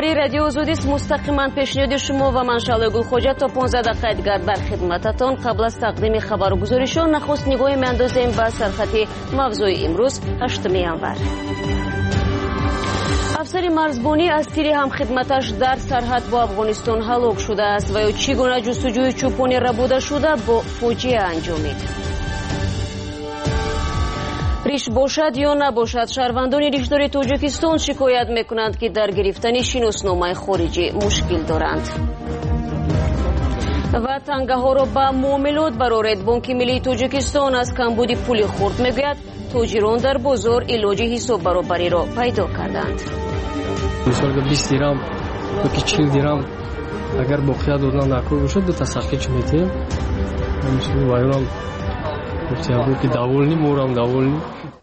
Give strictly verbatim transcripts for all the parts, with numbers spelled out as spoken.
خبری رادیو آزادی مستقیما پیشنهاد شما و من شعله گلخوجه تا پانزده دقیقه دیگر در خدمتتان. قبل از تقدیم خبرگزاریشان نخست نگاهی میاندازیم به سرخط موضوع امروز هشتم январ. افسر مرزبانی از تیر هم خدمتش در سرحد با افغانستان هلاک شده است و یا چگونه جستجوی چوپانی ربوده شده با فوجیه انجامید. ریش باشد یا نباشد، شهروندان ریشدار تاجیکستان شکایت میکنند که در گرفتن شناسنامه خارجی مشکل دارند. و تنگه ها را به معاملات برآورد. بانک ملی تاجیکستان از کمبود پول خرد میگوید تاجران در بازار علاج حساب برابری را پیدا کردند. مثلا بیست درهم یا چهل درهم اگر باقی دادن نکو باشد دو تا ساخت میتیم. مثلا وایرام گفتم که داولنی مورم داولنی.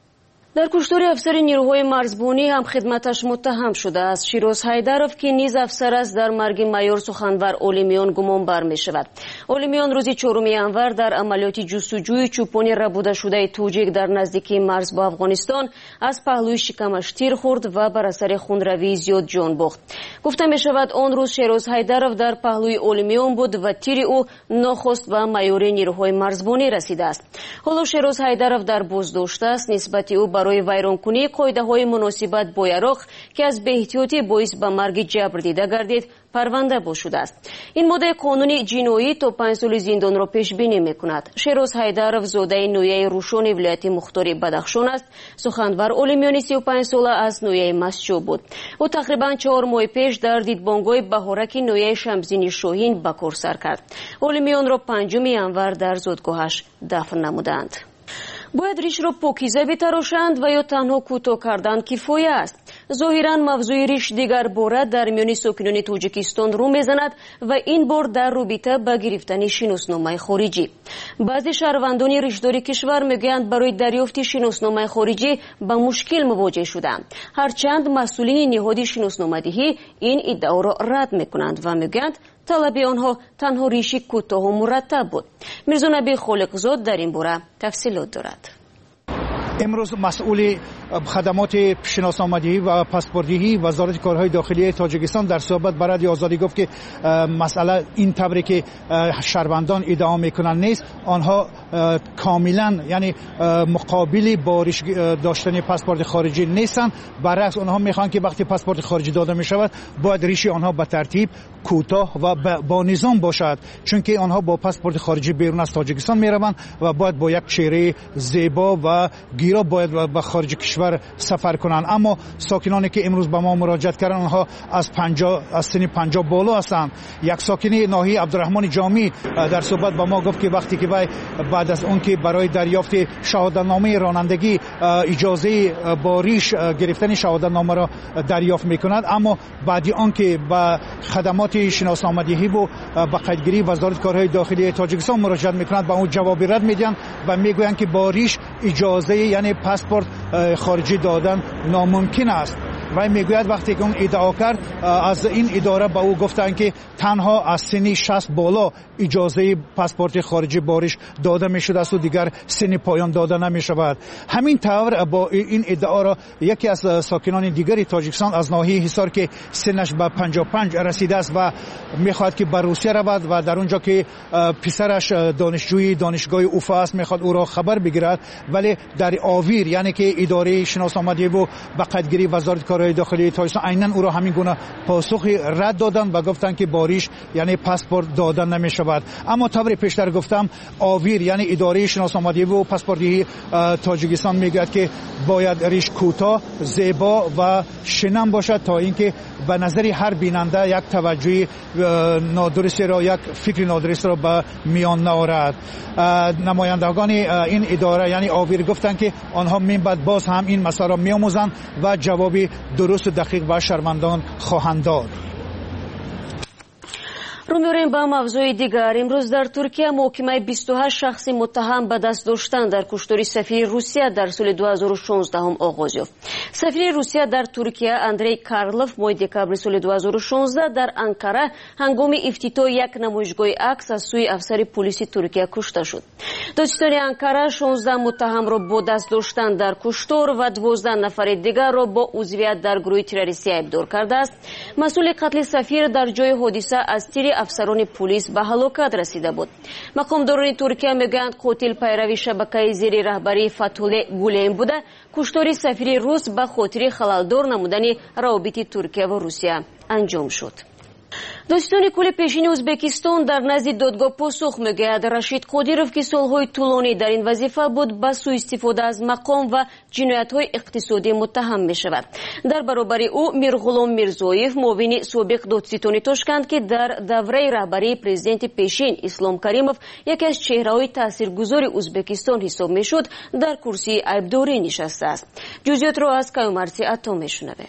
در کشتار افسر نیروهای مرزبانی هم خدمتش متهم شده است. شیروز حیدرов که نیز افسر است در مرگ مایور سخنور اولیمیان گمان بر می شود. اولیمیان روز چهارم январ در عملیات جستجوی چوپانی ربوده شده توجیک در نزدیکی مرز با افغانستان از پهلوی شکمش تیر خورد و بر اثر خونروی زیاد جان باخت. گفته می شود آن روز شیروز حیدرов در پهلوی اولیمیان بود و تیر او ناخست به مایور نیروهای مرزبانی رسیده است. حالا شیروز حیدرов در بازداشت است. نسبت او برای ویرانکنی قاعده های مناسبت با عراق که از بی‌احتیاطی باعث به مرگ جبر دیده گردید پرونده با شده است. این ماده قانونی جنایی تا پنج سال زندان را پیش بینی میکند. شیروز حیدرов زاده نویه روشن ولایت مختار بدخشان است. سخنور اولیمیان سی و پنج ساله از نویه مسجو بود. او تقریبا چهار ماه پیش در دیدبانگاه بهارک نویه شمزین شاهین به کار سر کرد. اولیمیان را پنجم январ در زادگاهش دفن نمودند. باید ریش را پاکیزه بتراشند و یا تنها کوتاه کردن کفایه است. ظاهرا موضوع ریش دیگر باره در میان ساکنان تاجیکستان رو میزند و این بار در رابطه با گرفتن شناسنامه خارجی. بعضی شهروندان ریشدار کشور میگویند برای دریافت شناسنامه خارجی با مشکل مواجه شدند. هرچند مسئولین نهاد شناسنامه‌دهی این ادعا را رد میکنند و میگویند طلب آنها تنها ریشی کوتاه و مرتب بود. میرزا نبی خالقزاد در این باره تفصیلات دارد. امروز مسئول خدمات شناسنامه‌دهی و پاسپورت‌دهی وزارت کارهای داخلی تاجیکستان در صحبت با رادیو آزادی گفت که مسئله این طوری که شهروندان ادعا میکنند نیست. آنها کاملا یعنی مقابل با ریش داشتن پاسپورت خارجی نیستند. برعکس آنها میخوان که وقتی پاسپورت خارجی داده میشود باید ریش آنها به ترتیب کوتاه و با نظام باشد، چون که آنها با پاسپورت خارجی بیرون از تاجیکستان میروند و باید با یک چهره زیبا و گیرا باید به خارج کشور سفر کنند. اما ساکنانی که امروز به ما مراجعت کردند آنها از پنجاه از سن پنجاه بالا هستند. یک ساکن ناحیه عبدالرحمن جامی در صحبت با ما گفت که وقتی که بعد از اون که برای دریافت شهادتنامه رانندگی اجازه با ریش گرفتن شهادتنامه را دریافت میکند، اما بعد آن که به خدمات شناسنامه‌دهی و به قیدگیری وزارت کارهای داخلی تاجیکستان مراجعت میکنند با اون جواب رد میدن و میگویند که با ریش اجازه یعنی پاسپورت خارجی دادن ناممکن است. و میگوید وقتی که اون ادعا کرد از این اداره با او گفتن که تنها از سن شصت بالا اجازه پاسپورت خارجی باریش داده میشده است و دیگر سن پایان داده نمیشود. همین طور با این ادعا را یکی از ساکنان دیگری تاجیکستان از ناحیه حصار که سنش به پنجاه و پنج رسیده است و میخواد که به روسیه رود و در اونجا که پسرش دانشجوی دانشگاه اوفا است میخواد او را خبر بگیرد، ولی در آویر یعنی که اداره شناسنامه‌دهی و به قیدگیری وزارت کارهای داخلی تاجیکستان عیناً او را همین گونه پاسخ رد دادند و گفتند که باریش یعنی پاسپورت دادن نمیشود. اما طوری پیشتر گفتم آویر یعنی اداره شناسنامه‌دهی و پاسپورت‌دهی تاجیکستان میگوید که باید ریش کوتاه، زیبا و شنم باشد تا اینکه به نظر هر بیننده یک توجه نادرستی را یک فکر نادرست را به میان نآورد. نمایندگان این اداره یعنی آویر گفتند که آنها من بعد باز هم این مسئله را میآموزند و جواب درست و دقیق به شهروندان خواهند داد. رو می‌ریم به موضوع دیگر. امروز در ترکیه محکمه بیست و هشت شخص متهم به دست داشتن در کشتار سفیر روسیه در سال دو هزار و شانزده هم آغاز یافت. سفیر روسیه در ترکیه اندری کارلوف ماه دکامبر سال دو هزار و شانزده در انقره هنگام افتتاح یک نمایشگاه عکس از سوی افسر پلیس ترکیه کشته شد. دادستان انقره شانزده متهم را با دست داشتن در کشتار و دوازده نفر دیگر را با عضویت در گروه تروریستی ابدار کرده است. مسئول قتل سفیر در جای حادثه از تیر افسران پلیس به هلاکت رسیده بود. مقامداران ترکیه میگویند قاتل پیروی شبکه زیر رهبری فتح‌الله گولن بوده. کشتار سفیر روس به خاطر خلالدار نمودن روابط ترکیه و روسیه انجام شد. دادستان کل پیشین ازبکستان در نزد دادگاه پاسخ میگوید رشید قادیروف که سالهای طولانی در این وظیفه بود به سوء استفاده از مقام و جنایت‌های اقتصادی متهم می شود. در برابر او میرغلام میرزویف معاون سابق دادستان تاشکند که در دوره رهبری پرزیدنت پیشین اسلام کریموف یکی از چهره‌های تاثیرگذار ازبکستان حساب میشد در کرسی عیبداری نشسته است. جزئیات را از کیومرثی عطا میشنویم.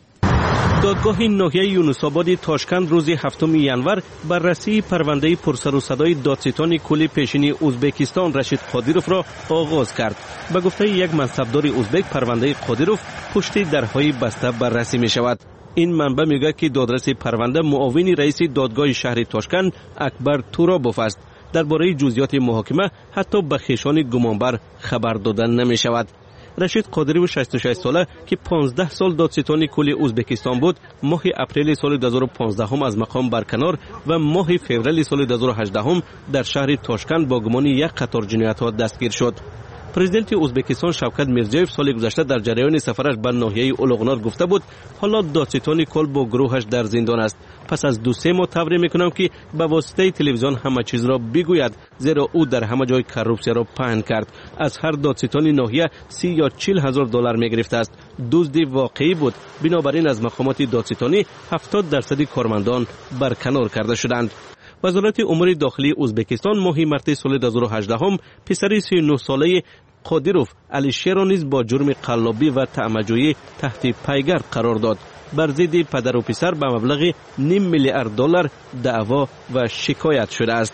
دادگاه ناحیه یونس‌آباد تاشکند روز هفتم ینور بررسی پرونده پرسر و صدای دادستان کل پیشین ازبکستان رشید قادیروف را آغاز کرد. به گفته یک منصبدار ازبک پرونده قادیروف پشت درهای بسته بررسی می شود. این منبع میگه که دادرس پرونده معاون رئیس دادگاه شهر تاشکند اکبر تورابوف است. درباره جزئیات محاکمه حتی به خویشان گمانبر خبر دادن نمی شود. رشید قادیروف شصت و شش ساله که پانزده سال دادستان کل ازبکستان بود ماه اپریل سال دو هزار و پانزده از مقام برکنار و ماه فوریه سال دو هزار و هجده در شهر تاشکند با گمان یک قطار جنایت‌ها دستگیر شد. پرزیدنت ازبکستان شوکت میرزیوف سال گذشته در جریان سفرش به ناحیه اولغنار گفته بود حالا دادستان کل با گروهش در زندان است. پس از دو سه ماه تبریک میکنم که به واسطه تلویزیون همه چیز را بگوید، زیرا او در همه جای کروپسیا را پهن کرد. از هر دادستان ناحیه سی یا چل هزار دلار میگرفته است. دزدی واقعی بود. بنابراین از مقامات دادستانی هفتاد درصد کارمندان برکنار کرده شدند. وزارت امور داخلی ازبکستان ماه مارس سال دو هزار و هجده پسر سی و نه ساله قادیروف علیشیر را نیز با جرم قلابی و طعنه‌جویی تحت پیگر قرار داد. بر ضد پدر و پسر به مبلغ نیم میلیارد دلار دعوا و شکایت شده است.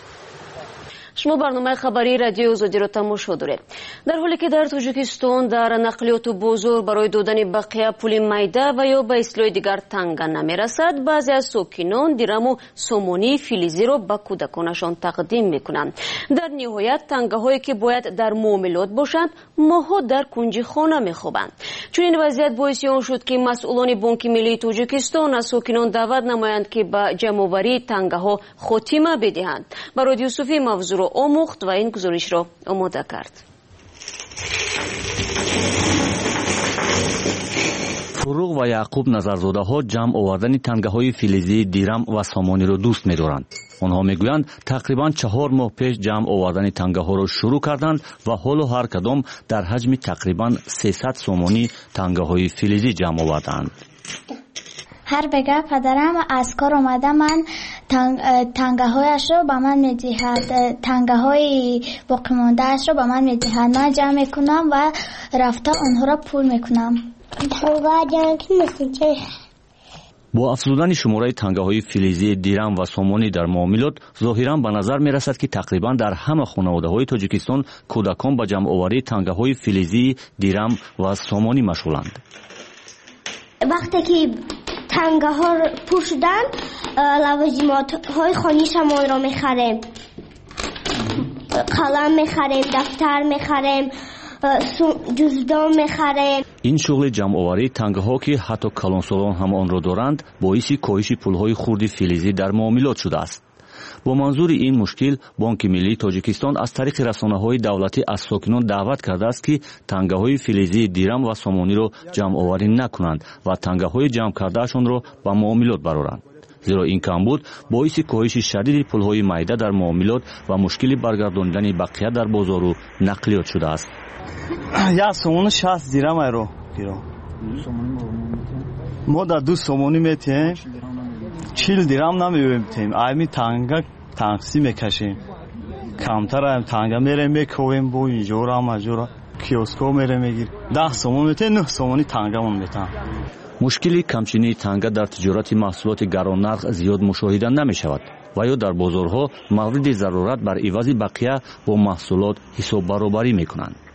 شما برنامه خبری رادیو آزادی را تماشا دارید. در حالی که در تاجیکستان در نقلیات بزرگ برای دادن بقیه پول میده و یا به اصطلاح دیگر تنگه نمیرسد، بعضی از ساکنان درم و سامانی فلزی را به کودکانشان تقدیم میکنند. در نهایت تنگه هایی که باید در معاملات باشند ماها در کنج خانه میخوابند. چون این وضعیت باعث آن شد که مسئولان بانک ملی تاجیکستان از ساکنان دعوت نمایند که به جمع‌آوری تنگه ها خاتمه بدهند. برای یوسفی موضوع آموخت و این گزارش را آماده کرد. فروغ و یعقوب نظرزاده ها جمع آوردن تنگه های فلزی دیرم و سامانی را دوست می دارند. آنها می گویند تقریبا چهار ماه پیش جمع آوردن تنگه ها را شروع کردند و حالا هر کدام در حجم تقریبا سیصد سامانی تنگه های فلزی جمع آوردند. هر بگه پدرم از کار آمده من تنگ، تنگه هایش رو به من میدهد، تنگه های باقی مانده اش رو به من میدهد. من جمع میکنم و رفته آنها را پول میکنم. تنگه ها جمع کنیم. با افزودن شماره تنگه های فلزی دیرم و سامانی در معاملات ظاهرا به نظر می رسد که تقریبا در همه خانواده های تاجیکستان کودکان به جمع آوری تنگه های فلزی دیرم و سامانی مشغولند. وقتی که تنگه ها پر شدن لوازمات های خانگی شما را میخریم، قلم میخریم، دفتر میخریم، جزدان میخریم. این شغل جمع آوری تنگه ها که حتی کلانسالان هم آن را دارند باعث کاهش پولهای خرد فلزی در معاملات شده است. با منظور این مشکل بانک ملی تاجیکستان از طریق رسانه‌های دولتی از ساکنان دعوت کرده است که تنگه‌های فلزی دیرم و سامانی را جمع آوری نکنند و تنگه‌های جمع کردهشان را به معاملات برآورند. زیرا این کمبود باعث کاهش شدید پولهای میده در معاملات و مشکل برگرداندن بقیه در بازار و نقلیات شده است. یا سامانی شصت دیرم رو گیرو. ما در دو سامانی میتیم چهل دیرم نمیبینیم. ایمی تنگه تنگسی میکشیم. کمتر هم تنگه میریم میکویم بو اینجا را مجورا کیوسکو میریم میگیر. ده سامانی میتیم نه سامانی تنگه من میتیم. مشکلی کمچینی تنگه در تجارت محصولات گران نرخ زیاد مشاهده نمی شود و یا در بازارها مورد ضرورت بر عوض بقیه با محصولات حساب برابری می کنند.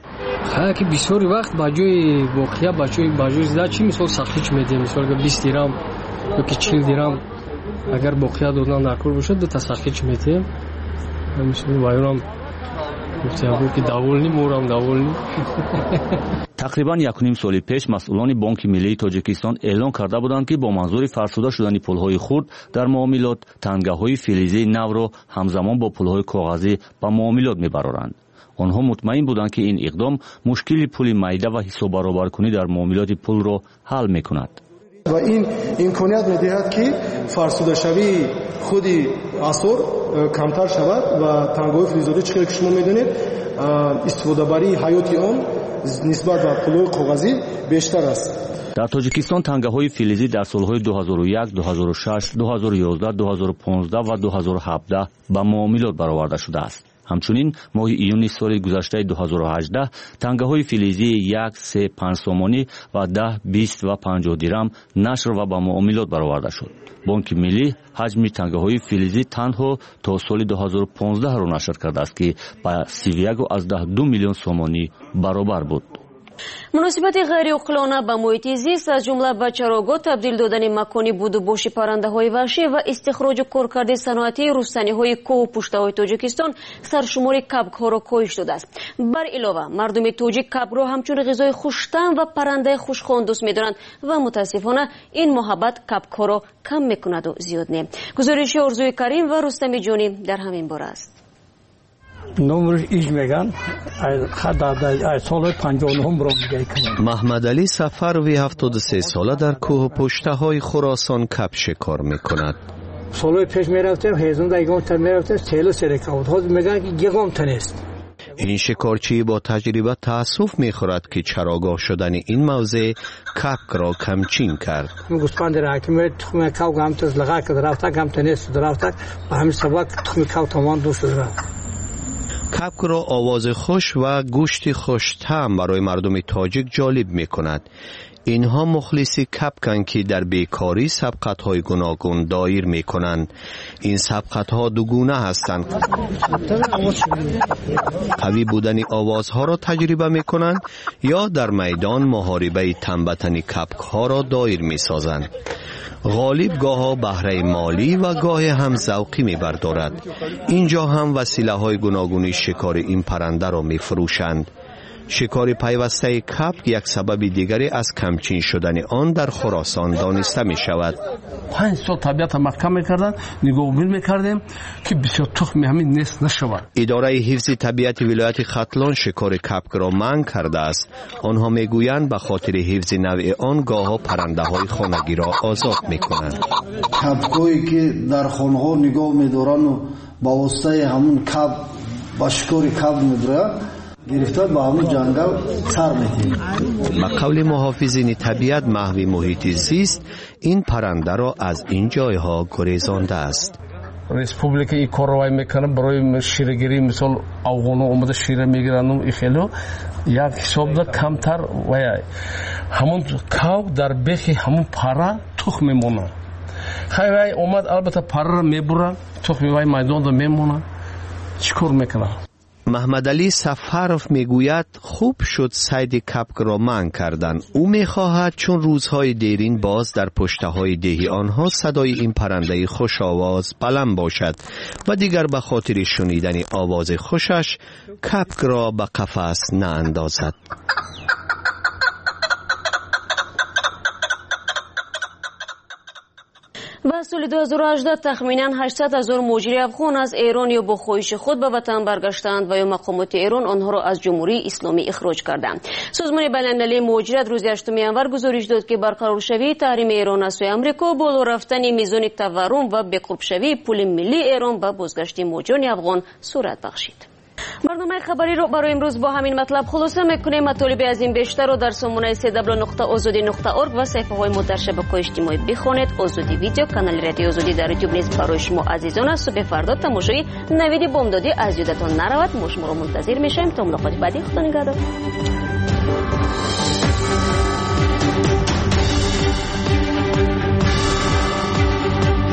хая ки бисёри вақт ба ҷои воқеа ба ҷои ба ҷои зида чӣ мисол сахтӣ чӣ медиҳем мисол ага бист дирам ёки чил дирам агар боқия додан накор бошад ду та сахтӣ чӣ медиҳем мисол вайронам гуфтиам ки даволни морам даволни тақрибан якуним соли пеш масъулони бонки миллии тоҷикистон эълон карда буданд ки бо манзури фарсуда шудани пулҳои хурд дар муомилот тангаҳои филизии навро ҳамзамон бо пулҳои коғазӣ ба муомилот мебароранд. онҳо мутмаин буданд ки ин иқдом мушкили пули майда ва ҳисоббаробаркунӣ дар муомилоти пулро ҳал мекунад ва ин имконият медиҳад ки фарсудашавии худи асъор камтар шавад ва тангаҳои филизиёдӣ чӣ хеле ки шумо медонед истифодабарии ҳаёти он нисбат ба пулҳои коғазӣ бештар аст. дар тоҷикистон тангаҳои филизӣ дар солҳои дуҳазору як дуҳазору шаш дуҳазору ёздаҳ дуҳазору понздаҳ ва дуҳазору ҳабдаҳ ба муомилот бароварда шудааст. ҳамчунин моҳи июни соли гузаштаи дуҳазору ҳаждаҳ тангаҳои филизии як се панҷ сомонӣ ва даҳ бист ва панҷоҳ дирам нашр ва ба муомилот бароварда шуд. бонки миллӣ ҳаҷми тангаҳои филизӣ танҳо то соли дуҳазору понздаҳро нашр кардааст ки ба сиву як аздаҳ ду миллион сомонӣ баробар буд. муносибати ғайриоқилона ба муҳити зист аз ҷумла ба чарогоҳ табдил додани макони будубоши паррандаҳои ваҳшӣ ва истихроҷу коркарди саноатии рустаниҳои кӯҳу пуштаҳои тоҷикистон саршумори кабкҳоро коҳиш додааст. бар илова мардуми тоҷик кабкро ҳамчун ғизои хуштаъм ва паррандаи хушхон дӯст медоранд ва мутаассифона ин муҳаббат кабкҳоро кам мекунаду зиёд не. гузориши орзуи карим ва рустами ҷонӣ дар ҳамин бора аст. номрш иж меган аз солҳои панҷоҳу нӯҳум ромигай кунад. маҳмадалӣ сафарови ҳафтоду се сола дар кӯҳу пуштаҳои хуросон каб шикор мекунад. солҳои пеш мерафтем ҳезунда ягонта мерафтем селу серекавод ҳозир мегӯянд ки ягонта нест. ин шикорчӣ бо таҷриба таассуф мехӯрад ки чарогоҳ шудани ин мавзеъ кабкро камчин кард. гӯспанди ракиме тухми кав гамта злага кад рафта гамта нест рафта ба ҳамин сабаб тухми кав тамон ду шуд рафт. کبک را آواز خوش و گوشت خوش طعم برای مردم تاجیک جالب می کند. اینها مخلصی کبکند که در بیکاری سبقت‌های گوناگون دایر می‌کنند. این سبقت‌ها دو گونه هستند. قوی بودن آوازها را تجربه می‌کنند یا در میدان محاربه تنبتن کبک‌ها را دایر می‌سازند. غالب گاه بهره مالی و گاه هم ذوقی می‌بردارد. اینجا هم وسیله‌های گوناگون شکار این پرنده را می‌فروشند. شکار پیوسته کبک یک سبب دیگری از کمچین شدن آن در خراسان دانسته می شود. پنج سال طبیعت محکم میکردن، نگاهبین میکردیم که بسیار تخم همین نصف نشود. اداره حفظ طبیعت ولایت ختلان شکار کبک را منع کرده است. آنها میگویند به خاطر حفظ نوع آن گاه‌ها پرنده های خانگی را آزاد میکنند. کبکایی که در خانه‌ها نگاه میدارند و با واسطه همون کب با شکار کب میدارند گرفتار با همون جنگل سر می‌دهیم. با قول محافظین طبیعت محو محیط زیست این پرنده را از این جایها گریزانده است. ریسپوبلیک این کار رو میکنه برای شیرگیری، مثال افغان‌ها اومده شیر میگیرن و ایخلو یک حساب ده کمتر و همون کاو در بخی همون پاره تخم میمونه. خیلی اومد البته پاره رو میبره تخم وای میدان رو میمونه. چیکار میکنه؟ محمدعلی سفروف میگوید خوب شد صید کبک را منع کردن. او میخواهد چون روزهای دیرین باز در پشته های دهی آنها صدای این پرنده خوش آواز بلند باشد و دیگر به خاطر شنیدن آواز خوشش کبک را به قفس ناندازد. و سال دو هزار و هجده تخمینا هشتصد هزار مهاجر افغان از ایران یا با خواهش خود به وطن برگشتند و یا مقامات ایران آنها را از جمهوری اسلامی اخراج کردند. سازمان بین‌المللی مهاجرت روز هشتم ژانویه گزارش داد که برقرار شوی تحریم ایران از سوی آمریکا بالا رفتن میزان تورم و بقرب شوی پول ملی ایران به بازگشت مهاجران افغان صورت بخشید. برنامه خبری رو برای امروز با همین مطلب خلاصه میکنیم. مطالب از این بیشتر رو در سامانه سی دبلیو نقطه آزادی نقطه اورگ و صفحه های ما در شبکه‌های اجتماعی بخونید. آزادی ویدیو کانال رادیو آزادی در یوتیوب نیز برای شما عزیزان است. صبح فردا تماشای نوید بامدادی از یادتان نرود. ما شما رو منتظر میشیم تا ملاقات بعدی. خدا نگهدار.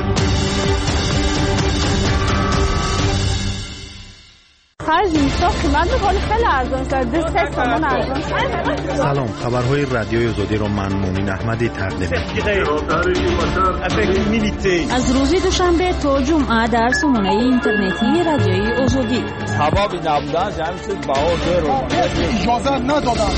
خرج میساخت بند بالا خیلی ارزان شد، سه تومن ارزان شد. سلام، خبرهای رادیوی آزادی را من مومن احمدی تقدیم می‌کنم. از روز دوشنبه تا جمعه در سامانه اینترنتی رادیوی آزادی. حباب نبودن جمعیت باور رو اجازه ندادن.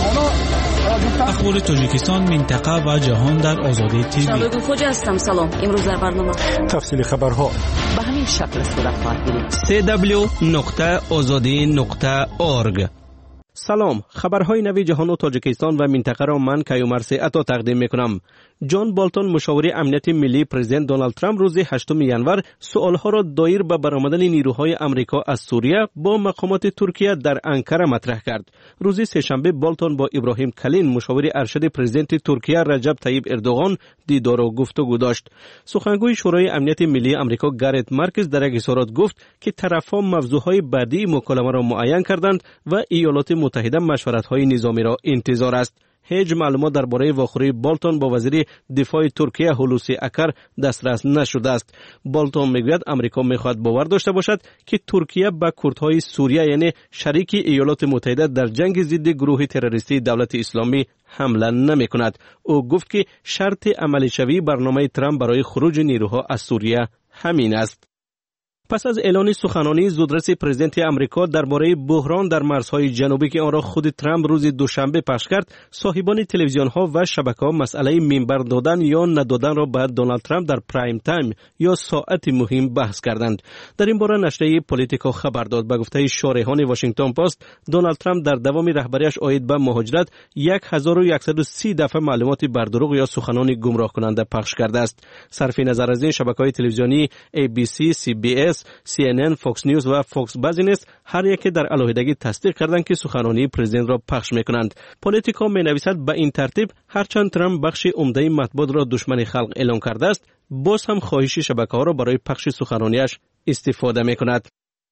اخبار تاجیکستان، منطقه و جهان در آزادی تیوی. شباب خوش هستم. سلام. امروز در برنامه تفصیل خبرها به همین شکل صورت خواهد بود. سی دبلیو نقطه آزادی نقطه اورگ. سلام، خبرهای نوی جهان و تاجیکستان و منطقه را من کیومرث عطا تقدیم میکنم. جان بالتون، مشاور امنیت ملی پرزیدنت دونالد ترامپ، روز هشتم ژانویه سوالها را دایر به برآمدن نیروهای آمریکا از سوریه با مقامات ترکیه در انکره مطرح کرد. روز سه‌شنبه بالتون با ابراهیم کلین، مشاور ارشد پرزیدنت ترکیه رجب طیب اردوغان، دیدار و گفتگو داشت. سخنگوی شورای امنیت ملی آمریکا گارت مارکز در یک اظهارات گفت که طرف‌ها موضوعهای بعدی مکالمه را معین کردند و ایالات متحده مشورت‌های نظامی را انتظار است. هیچ معلومات درباره واخوری بالتون با وزیر دفاع ترکیه هولوسی اکر دسترس نشده است. بالتون میگوید آمریکا میخواهد باور داشته باشد که ترکیه به کردهای سوریه یعنی شریک ایالات متحده در جنگ ضد گروه تروریستی دولت اسلامی حمله نمی کند. او گفت که شرط عملی شوی برنامه ترامپ برای خروج نیروها از سوریه همین است. پس از اعلان سخنانی زودرس پرزیدنت آمریکا درباره بحران در مرزهای جنوبی که آن را خود ترامپ روز دوشنبه پخش کرد، صاحبان تلویزیون‌ها و شبکه‌ها مسئله منبر دادن یا ندادن را به دونالد ترامپ در پرایم تایم یا ساعت مهم بحث کردند. در این باره نشریه پلیتیکو خبر داد. به گفته شارحان واشنگتن پست، دونالد ترامپ در دوام رهبریش عاید به مهاجرت هزار و صد و سی دفعه معلومات بر دروغ یا سخنان گمراه کننده پخش کرده است. صرف نظر از این، شبکه‌های تلویزیونی ای بی سی، سی بی اس، سی ان ان، فاکس نیوز و فاکس بزنس هر یک در علیحدگی تصدیق کردند که سخنرانی پرزیدنت را پخش میکنند. پلیتیکو مینویسد به این ترتیب هرچند ترامپ بخش عمده مطبوعات را دشمن خلق اعلان کرده است، باز هم خواهش شبکه‌ها را برای پخش سخنرانیش استفاده میکند.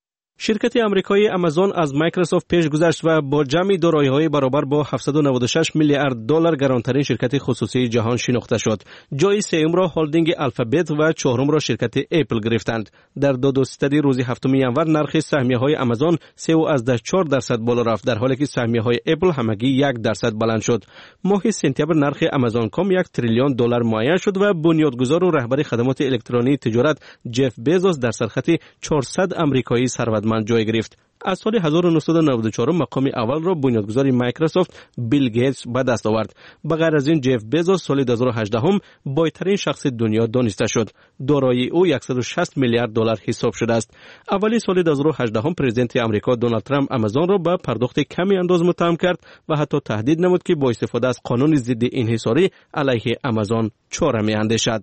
شرکت آمریکایی آمازون از مایکروسافت پیش گذشت و با جمع دارایی‌های برابر با هفتصد و نود و شش میلیارد دلار گرانترین شرکت خصوصی جهان شناخته شد. جای سوم را هلدینگ الفابت و چهارم را شرکت اپل گرفتند. در دو دوستدی روز هفتم ژانویه نرخ سهمیه‌های آمازون سه و از چهار درصد بالا رفت، در حالی که سهمیه‌های اپل همگی یک درصد بلند شد. ماه سپتامبر نرخ آمازون کام یک تریلیون دلار معین شد و بنیادگذار و رهبر خدمات الکترونی تجارت جف بیزوس در سرخط چهارصد آمریکایی ثروتمند من جای گرفت. از سال هزار و نهصد و نود و چهار مقام اول را بنیانگذار مایکروسافت بیل گیتس به دست آورد. به غیر از این، جف بیزوس سال دو هزار و هجده هم بایترین شخص دنیا دانسته شد. دارایی او صد و شصت میلیارد دلار حساب شده است. اولی سال دو هزار و هجده هم پرزیدنت آمریکا دونالد ترامپ آمازون را به پرداخت کمی انداز متهم کرد و حتی تهدید نمود که با استفاده از قانون ضد انحصاری علیه آمازون چاره می‌اندیشد.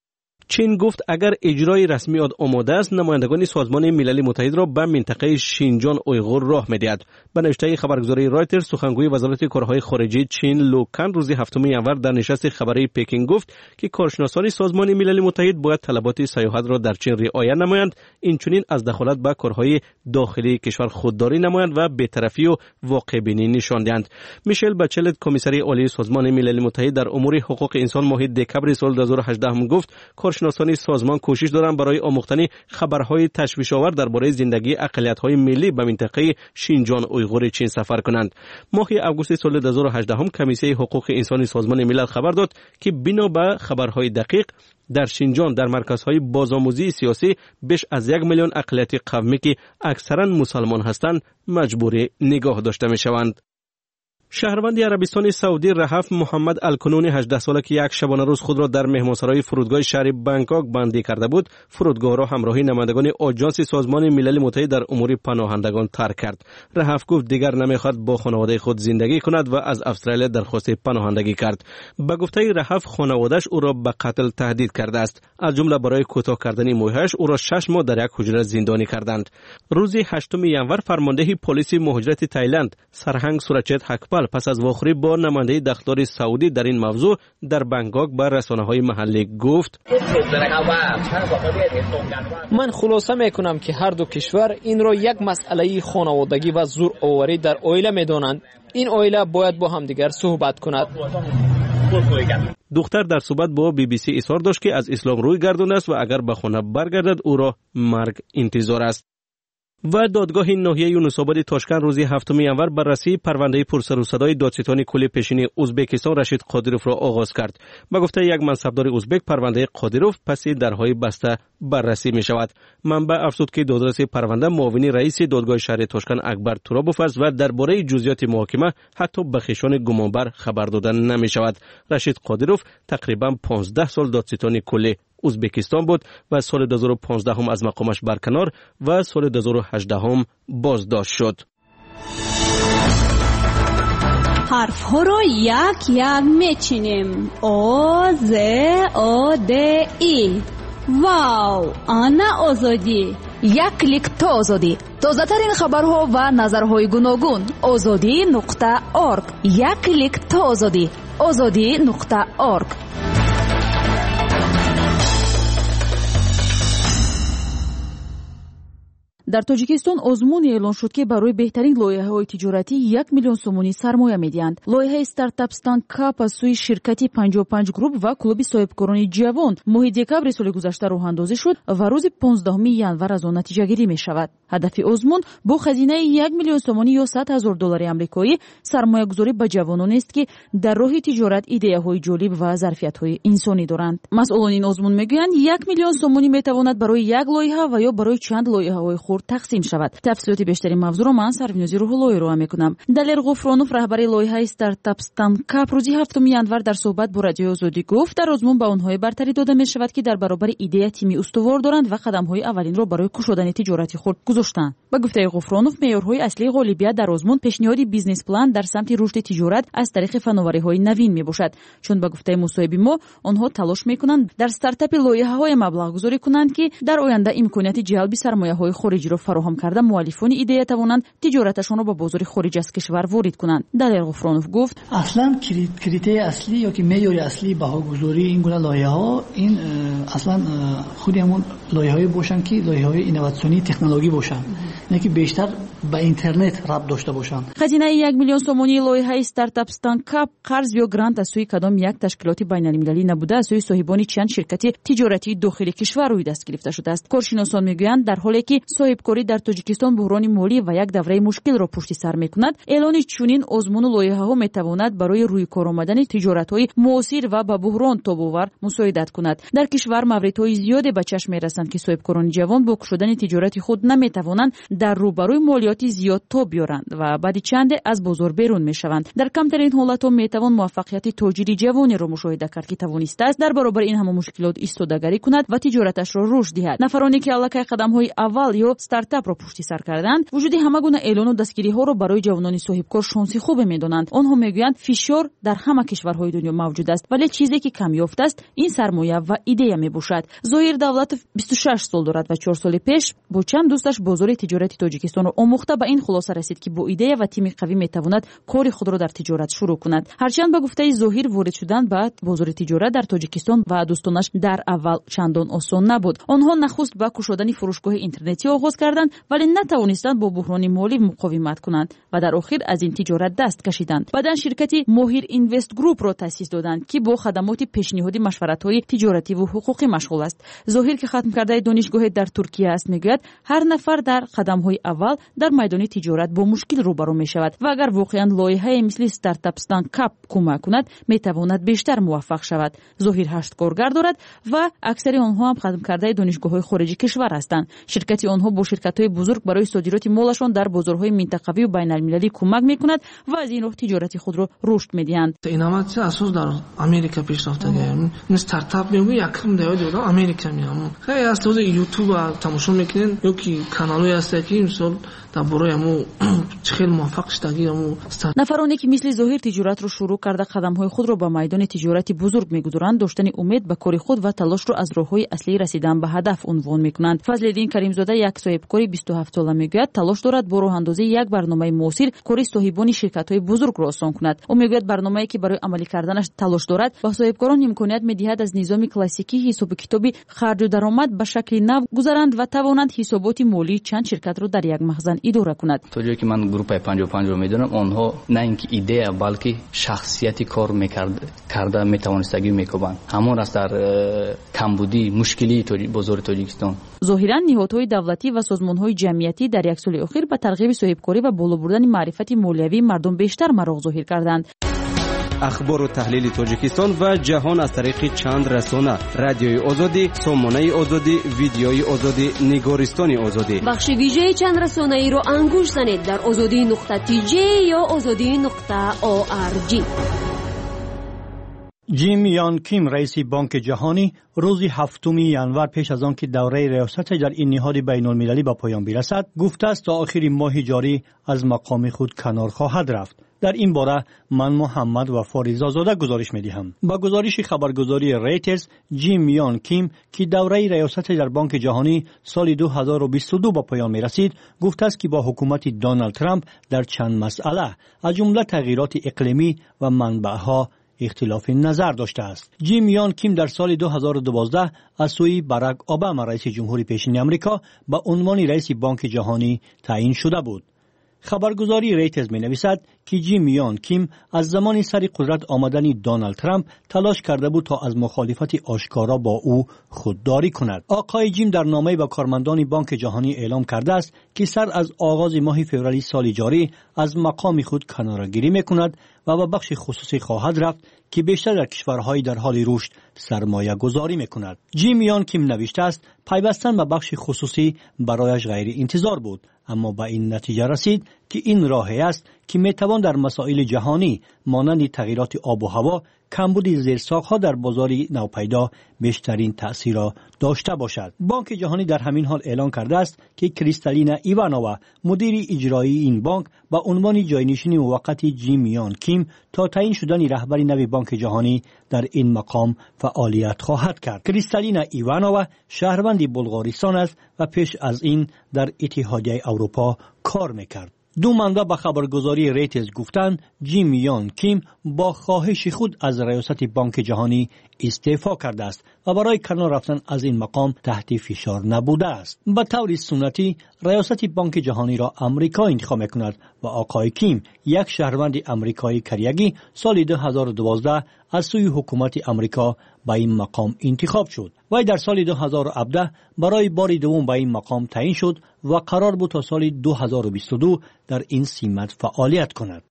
چین گفت اگر اجرای رسمی آماده است، نمایندگان سازمان ملل متحد را به منطقه شینجان اویغور راه می‌دهد. به نوشته خبرگزاری رایترز، سخنگوی وزارت کارهای خارجه چین لو کن روز هفتم ژانویه در نشست خبری پکین گفت که کارشناسان سازمان ملل متحد باید طلبات سیاحت را در چین رعایت نمایند، اینچنین از دخالت به کارهای داخلی کشور خودداری نمایند و بی‌طرفی و واقع بینی نشان دهند. میشل بچلت، کمیسر عالی سازمان ملل متحد در امور حقوق انسان، ماه دکمبر سال دو هزار و هجده هم گفت کارشناسان سازمان کوشش دارند برای آموختن خبرهای تشویش‌آور درباره زندگی اقلیت‌های ملی به منطقه شینجان اویغور چین سفر کنند. ماه آگوست سال دو هزار و هجده هم کمیسیون حقوق انسانی سازمان ملل خبر داد که بنا به خبرهای دقیق در شینجان در مرکزهای بازآموزی سیاسی بیش از یک میلیون اقلیت قومی که اکثرا مسلمان هستند مجبور نگاه داشته می‌شوند. شهروند عربستان سعودی رهف محمد الکنونی هجده ساله که یک شبانه روز خود را در مهمانسرای فرودگاه شهر بانکوک بندی کرده بود، فرودگاه را همراهی نمایندگان آژانس سازمان ملل متحد در امور پناهندگان ترک کرد. رهف گفت دیگر نمیخواد با خانواده خود زندگی کند و از استرالیا درخواست پناهندگی کرد. به گفته رهف، خانواده‌اش او را به قتل تهدید کرده است. از جمله برای کوتاه کردن مویه‌اش او را شش ماه در یک حجره زندانی کردند. روز هشتم ژانویه فرمانده پلیس مهاجرت تایلند سرهنگ سورچت حکپل پس از واخوری با نماینده دختر سعودی در این موضوع در بانکوک به رسانه‌های محلی گفت: من خلاصه میکنم که هر دو کشور این را یک مسئله خانوادگی و زور آوری در عائله میدانند. این عائله باید با هم دیگر صحبت کند. دختر در صحبت با بی بی سی اظهار داشت که از اسلام روی گردانده است و اگر به خانه برگردد او را مرگ انتظار است. و دادگاه ناحیه یونس‌آباد تاشکند روز هفتم ژانویه بررسی پرونده پرسر و صدای دادستان کل پیشین ازبکستان رشید قادیروف را آغاز کرد. به گفته یک منصبدار ازبک، پرونده قادیروف پس درهای بسته بررسی می شود. منبع افزود که دادرس پرونده معاون رئیس دادگاه شهر تاشکند اکبر ترابوف است و درباره جزئیات محاکمه حتی به خویشان گمانبر خبر داده نمی شود. رشید قادیروف تقریبا پانزده سال دادستان کل ازبکستان بود و سال دو هزار و پانزده هم از مقامش برکنار و سال دو هزار و هجده هم بازداشت شد. حرف ها را یک یک میچینیم. آ ز آ د ای. واو، آنا آزادی. یک کلیک تا آزادی. تازه ترین خبرها و نظرهای گوناگون. آزادی نقطه آرگ. یک کلیک تا آزادی. آزادی نقطه آرگ. در تاجیکستان آزمون اعلان شد که برای بهترین لایحه‌های تجارتی یک میلیون سومونی سرمایه می‌دهند. لایحه استارتاپستان کاپ از سوی شرکتی پنجاه و پنج گروپ و کلوب صاحبکاران جوان ماه دکبر سال گذشته راه اندازی شد و روز پانزدهم ژانویه از آن نتیجه گیری می‌شود. هدف آزمون با خزینه یک میلیون سومونی یا صد هزار دلار آمریکایی سرمایه گذاری به جوانان است که در راه تجارت ایده‌های جالب و ظرفیت‌های انسانی دارند. مسئولان این آزمون میگویند یک میلیون سومونی میتواند برای یک لایحه و یا برای چند لایحه‌های خرد تقسیم شود. تفصیلات بیشتری موضوع را من سروینوزی روح‌اللهی رو میکنم. دلیر غفرانوف رهبر لایحه استارتاپستان کاپ روز هفتم ژانویه در صحبت با رادیو آزادی گفت در آزمون به آنها برتری داده می شود که در برابر ایده تیمی استوار دارند و قدم‌های اولین را برای گشودن تجارتی خود گذاشتند. با گفته غفرانوف، معیارهای اصلی غالبیت در آزمون پیشنهاد بیزنس پلان در سمت رشد تجارت از طریق فناوری‌های نوین میباشد، چون با گفته مصاحبه ما آنها تلاش میکنند در استارتاپ لایحه‌های مبلغ گذاری کنند که در آینده امکانات جلب سرمایه‌های خارجی را فراهم کرده مؤلفان ایده توانند تجارتشان را به بازار خارج از کشور وارد کنند. دلیر غفرانوف گفت اصلا کریتریای اصلی یا که معیار اصلی بهاگذاری این گونه لایحه‌ها این اصلا خود همون لایحه‌ای باشن که لایحه‌های اینواسیونی تکنولوژی باشن، نه که بیشتر به اینترنت ربط داشته باشن. خزینه یک میلیون سومونی لایحه استارتاپستان کاپ قرض یا گرانت از سوی کدام یک تشکیلات بین‌المللی نبوده از سوی صاحبان چند شرکت تجارتی داخلی کشور روی دست گرفته شده است. کارشناسان میگویند در حالی که صاحبکاری در تاجیکستان بحران مالی و یک دوره مشکل را پشت سر میکند، اعلان چنین آزمون لایحه‌ها میتواند برای روی کار آمدن تجارت‌های موثر و با بحران تاب‌آور مساعدت کند. در کشور موردهای زیادی به چشم میرسند که صاحبکاران جوان با گشودن تجارت خود نمیتوانند در روبروی مالیاتی زیاد تاب بیارند و بعد چند از بازار بیرون میشوند. در کمترین حالت‌ها میتوان موفقیت تاجری جوانی را مشاهده کرد که توانسته است در برابر این همه مشکلات ایستادگی کند و تجارتش را رشد دهد. نفرانی که الکی قدم‌های اول یا استارتاپ را پشت سر کردند، وجود همه گونه اعلان و دستگیری‌ها را برای جوانان صاحبکار شانسی خوب می‌دانند. آنها میگویند فشار در همه کشورهای دنیا موجود است، ولی چیزی که کم یافته است این سرمایه و ایده میباشد. ظاهر دولت بیست و شش سال دارد و چهار سال پیش با چند دوستش بازار تجارت تاجیکستان را آموخته به این خلاصه رسید که با ایده و تیم قوی میتواند کار خود را در تجارت شروع کند. هرچند به گفته ظاهر وارد شدن به بازار تجارت در تاجیکستان و دوستانش در اول چندان آسان نبود. آنها نخست با گشودن فروشگاه اینترنتی آغاز کردند ولی نتوانستند با بحران مالی مقاومت کنند و در آخر از این تجارت دست کشیدند. بعداً شرکتی ماهر اینوست گروپ را تأسیس دادند که با خدمات پیشنهادی مشورت‌های تجارتی و حقوقی مشغول است. ظاهر که ختم کرده دانشگاه در ترکیه است میگوید هر نفر در قدم‌های اول در میدان تجارت با مشکل روبرو می‌شود و اگر واقعاً لایحه مثل استارتاپستان کاپ کمک کند میتواند بیشتر موفق شود. ظاهر هشت کارگر دارد و اکثر آنها هم ختم کرده دانشگاه‌های خارجی کشور هستند. شرکت آنها با شرکت‌های بزرگ برای صادرات مالشان در بازارهای منطقوی و بین‌المللی کمک می‌کند و از این راه تجارت خود را رشد می‌دهند. اینامات اساس در امریکا پیشرفته گرفت. این استارتاپ میگه یکم دیگه دیگه امریکا میام. خیلی از تو یوتیوب تماشا میکنین یا کی کانالای هست که مثلا در برای مو خیلی موفق شدگی مو نفرانی که مثل ظاهر تجارت رو شروع کرده قدم‌های خود را به میدان تجارتی بزرگ می‌گذارند، داشتن امید به کار خود و تلاش رو از راه‌های اصلی رسیدن به هدف عنوان می‌کنند. فضل‌الدین کریمزاده یک صاحبکاری بیست و هفت ساله میگوید تلاش دارد با راه اندازی یک برنامه موثر کار صاحبان شرکت‌های بزرگ را آسان کند. او میگوید برنامه‌ای که برای عملی کردنش تلاش دارد با صاحبکاران امکانیت می‌دهد از نظام کلاسیکی حساب کتابی خرج و درآمد به شکل نو گذارند و توانند حسابات مالی چند شرکت را در یک مخزن اداره کنند. تو جایی که من گروه پنجاه و پنج رو میدونم، آنها نه اینکه ایده بلکه شخصیتی کار میکرد کرده میتوانستگی میکوبند. همون است در کمبودی مشکلی بازار تاجیکستان. ظاهرا نهادهای دولتی و سازمان‌های جمعیتی در یک سال اخیر به ترغیب صاحبکاری و بالا بردن معرفت مالیوی مردم بیشتر مراغ ظاهر کردند. اخبار و تحلیل تاجیکستان و جهان از طریق چند رسانه: رادیوی آزادی، سامانه آزادی، ویدیوی آزادی، نگارستان آزادی. بخش ویژه چند رسانه ای را انگوش زنید در آزادی نقطه تی جی یا آزادی نقطه او آر جی. جیم یان کیم رئیس بانک جهانی روز هفتم ژانویه پیش از آن که دوره ریاستش در این نهاد بین المللی به پایان برسد گفته است تا آخر ماه جاری از مقام خود کنار خواهد رفت. در این باره من محمد وفا رضازاده گزارش می‌دهم. با گزارش خبرگزاری ریترز، جیم یان کیم که دوره ریاست در بانک جهانی سال دو هزار و بیست و دو به پایان می‌رسید، گفته است که با حکومت دونالد ترامپ در چند مسئله از جمله تغییرات اقلیمی و منبع‌ها اختلاف نظر داشته است. جیم یان کیم در سال دو هزار و دوازده از سوی باراک اوباما رئیس جمهوری پیشین آمریکا به عنوان رئیس بانک جهانی تعیین شده بود. خبرگزاری ریترز می نویسد که جیم یان کیم از زمان سر قدرت آمدن دونالد ترامپ تلاش کرده بود تا از مخالفت آشکارا با او خودداری کند. آقای جیم در نامه به کارمندان بانک جهانی اعلام کرده است که سر از آغاز ماه فوریه سال جاری از مقام خود کناره‌گیری می‌کند و به بخش خصوصی خواهد رفت که بیشتر در کشورهای در حال رشد سرمایه گذاری می‌کند. جیم یان کیم نوشته است پیوستن به بخش خصوصی برایش غیر انتظار بود، اما به این نتیجه رسید که این راهی است که میتوان در مسائل جهانی مانند تغییرات آب و هوا، کمبود زیرساخت‌ها در بازار نوپیدا بیشترین تأثیر را داشته باشد. بانک جهانی در همین حال اعلان کرده است که کریستالینا ایوانووا مدیر اجرایی این بانک با عنوان جاینشین موقت جیم یان کیم تا تعیین شدن رهبر نو بانک جهانی در این مقام فعالیت خواهد کرد. کریستالینا ایوانووا شهروند بلغارستان است و پیش از این در اتحادیه اروپا کار میکرد. دو منبع به خبرگزاری ریترز گفتند جیم یان کیم با خواهش خود از ریاست بانک جهانی استعفا کرده است و برای کنار رفتن از این مقام تحت فشار نبوده است. به طور سنتی ریاست بانک جهانی را آمریکا انتخاب می‌کند و آقای کیم یک شهروند آمریکایی کریگی سال دو هزار و دوازده از سوی حکومت آمریکا به این مقام انتخاب شد. وی در سال دو هزار و هفده برای بار دوم به این مقام تعیین شد و قرار بود تا سال دو هزار و بیست و دو در این سمت فعالیت کند.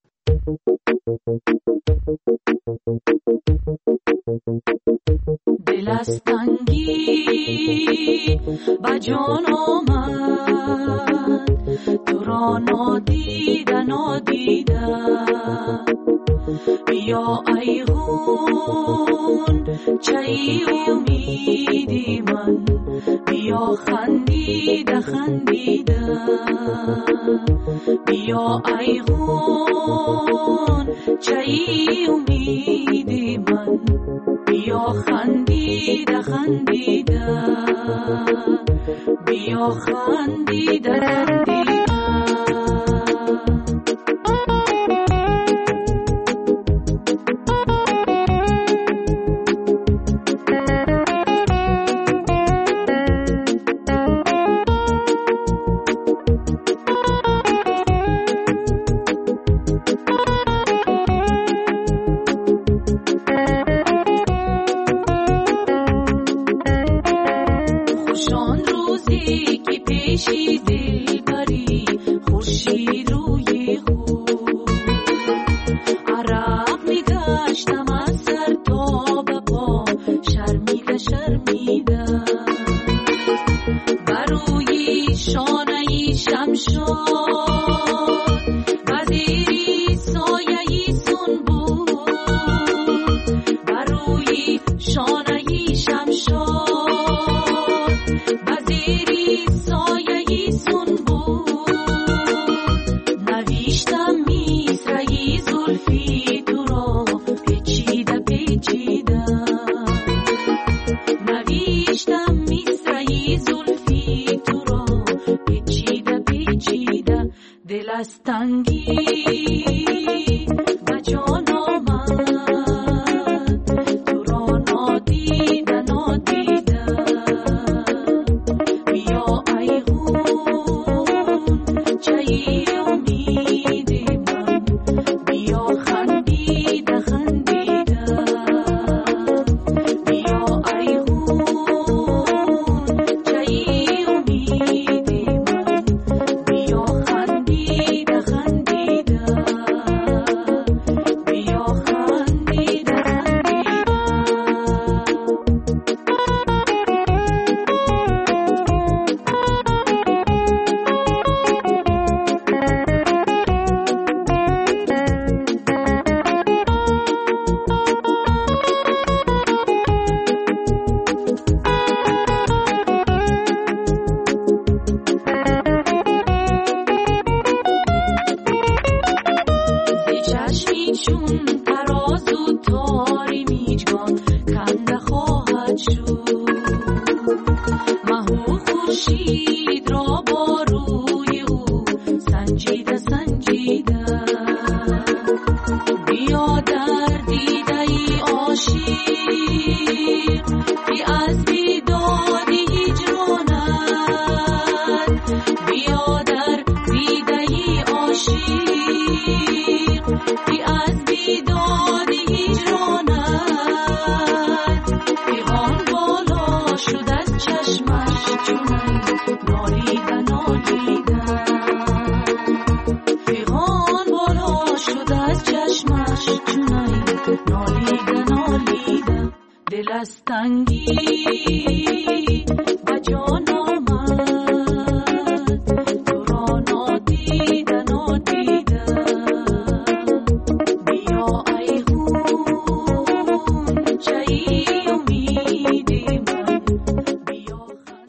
دل از تنگی با جان آمد، تو را نادیده نادیده بیا ای غون چای امیدی من، بیا خندیده خندیده بیا ای غون چای امیدی من، بیا خندیده خندیده بیا خندیده خندیده. خورشید را با روی او سنجیده سنجیده بیا در دیده ای عاشق بی از بیدادی هجرانت بیا در دیده ای عاشق بی از بیدادی هجرانت پیغام بالا شد از چشمش چونی نالیده نالیده پیغام بالا شد از چشمش چونی نالیده نالیده دل از تنگی و جان آمد تو را نادیده نادیده بیا ای خون چایی امیدی من بیا.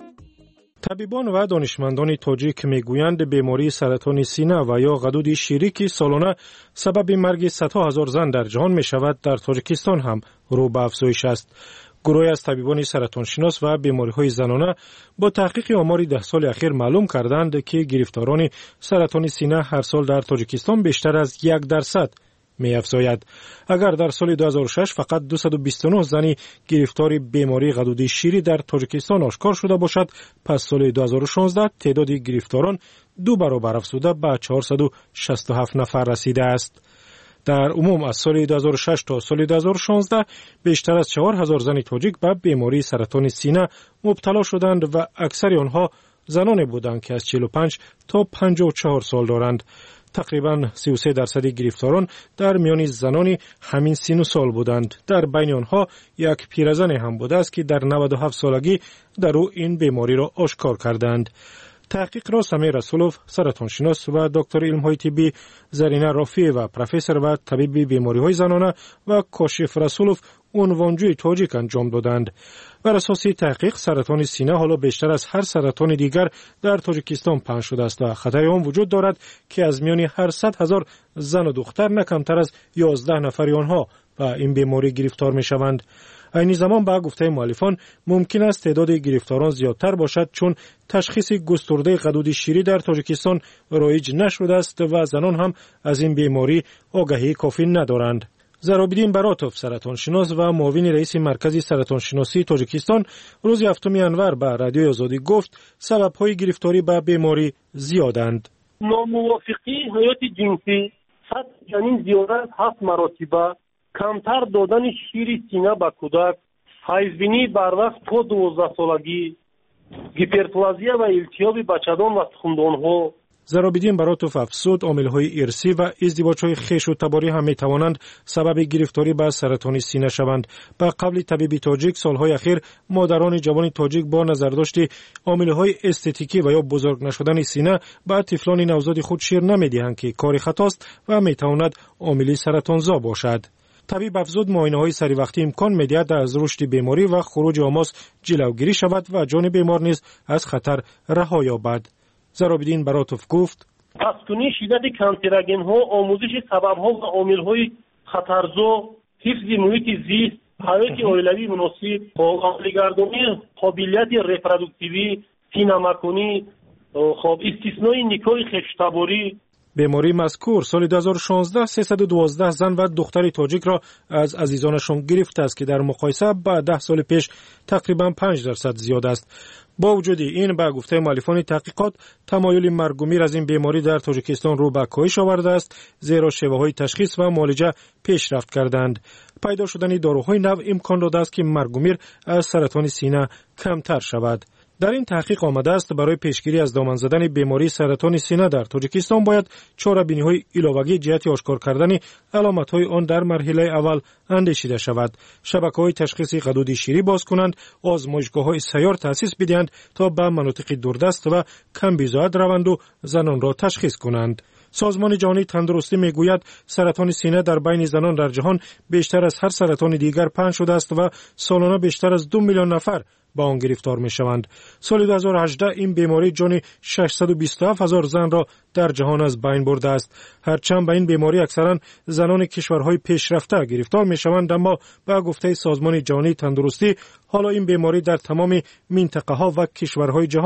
طبیبان و دانشمندان تاجیک میگویند بیماری سرطان سینه و یا غدود شیری که سالانه سبب مرگ صدها هزار زن در جهان می شود در تاجیکستان هم رو به افزایش است. گروهی از طبیبان سرطان شناس و بیماری‌های زنانه با تحقیق آمار ده سال اخیر معلوم کردند که گرفتاران سرطان سینه هر سال در تاجیکستان بیشتر از یک درصد می افزاید. اگر در سال دو هزار و شش فقط دویست و بیست و نه زنی گرفتار بیماری غدود شیری در تاجیکستان آشکار شده باشد، پس سال دو هزار و شانزده تعداد گرفتاران دو برابر افزوده به چهارصد و شصت و هفت نفر رسیده است. در عموم از سال دو هزار و شش تا سال دو هزار و شانزده بیشتر از چهار هزار زن تاجیک به بیماری سرطان سینه مبتلا شدند و اکثر آنها زنان بودند که از چهل و پنج تا پنجاه و چهار سال دارند. تقریباً سی و سه درصد گرفتاران در میان زنان همین سن و سال بودند. در بین آنها یک پیرزن هم بوده است که در نود و هفت سالگی در او این بیماری را آشکار کردند. تحقیق را سمی رسولوف سرطان شناس و دکتر علم‌های طبی، زرینه رافی و پروفسور و طبیب بیماری‌های زنانه و کاشف رسولوف عنوانجوی تاجیک انجام دادند. بر اساس تحقیق سرطان سینه حالا بیشتر از هر سرطان دیگر در تاجیکستان پنهان شده است و خطر آن وجود دارد که از میان هر صد هزار زن و دختر نه کمتر از یازده نفر آنها به این بیماری گرفتار می‌شوند. این زمان به گفته مؤلفان ممکن است تعداد گرفتاران زیادتر باشد چون تشخیص گسترده غدود شیری در تاجیکستان رایج نشده است و زنان هم از این بیماری آگاهی کافی ندارند. زرابیدین براتوف سرطان شناس و معاون رئیس مرکز سرطان شناسی تاجیکستان روز هفتم ینور به رادیوی آزادی گفت سبب‌های گرفتاری به بیماری زیادند. ناموافقی حیات جنسی سطح جنین زیاده از هفت مراتبه، کمتر دادن شیر سینه به کودک، حیضبینی بر وقت تا دوازده سالگی، هیپرپلازیا و التیاب بچه‌دان و تخمدان‌ها. زرابیدین براتوف افزود عامل‌های ارثی و ازدواج‌های خویش و تباری هم می‌توانند سبب گرفتاری به سرطان سینه شوند. با قبل طبیبی تاجیک سال‌های اخیر مادران جوان تاجیک با نظرداشت عامل‌های استتیکی و یا بزرگ نشدن سینه به طفلان نوزاد خود شیر نمی‌دهند که کاری خطاست و می‌تواند عامل سرطانزا باشد. طبیب افزود معاینه‌های سری وقتی امکان می‌دهد از رشد بیماری و خروج آماس جلوگیری شود و جان بیمار نیز از خطر رها یابد. زرابیدین براتوف گفت پسکنی شدت کانسرگن‌ها، آموزش سبب‌ها و عامل‌های خطرزا، حفظ محیط زیست، حیات عائلوی مناسب، عملی‌گردانی قابلیت رپرودوکتیوی، سینه‌مکانی، خب استثنای نکاح خویش‌تباری. بیماری مذکور سال دو هزار و شانزده سیصد و دوازده زن و دختر تاجیک را از عزیزانشان گرفته است که در مقایسه با ده سال پیش تقریبا پنج درصد زیاد است. با وجود این به گفته مؤلفان تحقیقات تمایل مرگ و میر از این بیماری در تاجیکستان رو به کاهش آورده است، زیرا شیوه‌های تشخیص و معالجه پیشرفت کردند. پیدا شدن داروهای نو امکان داده است که مرگ و میر از سرطان سینه کمتر شود. در این تحقیق آمده است برای پیشگیری از دامن زدن بیماری سرطان سینه در تاجیکستان باید چاره‌بینی‌های علاوه‌ای جهت آشکار کردن علامت‌های آن در مرحله اول اندیشیده شود. شبکه‌های تشخیصی غدود شیری باز کنند، آزمایشگاه‌های سیار تأسیس بدهند تا به مناطق دوردست و کم بیضاعت روند و زنان را تشخیص کنند. سازمان جهانی تندرستی میگوید سرطان سینه در بین زنان در جهان بیشتر از هر سرطان دیگر پنهان شده است و سالانه بیشتر از دو میلیون نفر با آن گرفتار می شوند. سال دو هزار و هجده این بیماری جان ششصد و بیست و هفت هزار زن را در جهان از بین برده است. هرچند به این بیماری اکثرا زنان کشورهای پیشرفته گرفتار می شوند، اما با گفته سازمان جهانی تندرستی حالا این بیماری در تمام منطقه ها و کشورهای جهان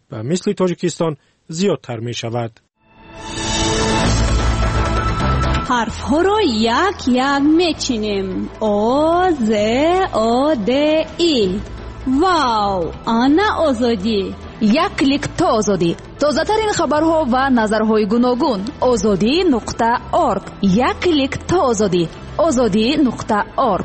و مثل تاجیکستان زیادتر می شود. حرف ها را یک یک می چینیم. او ز او د ای. واو، آنا آزادی. یک کلیک تا آزادی. تازه ترین خبرها و نظرهای گوناگون. آزادی نقطه ارگ. یک کلیک تا آزادی. آزادی نقطه ارگ.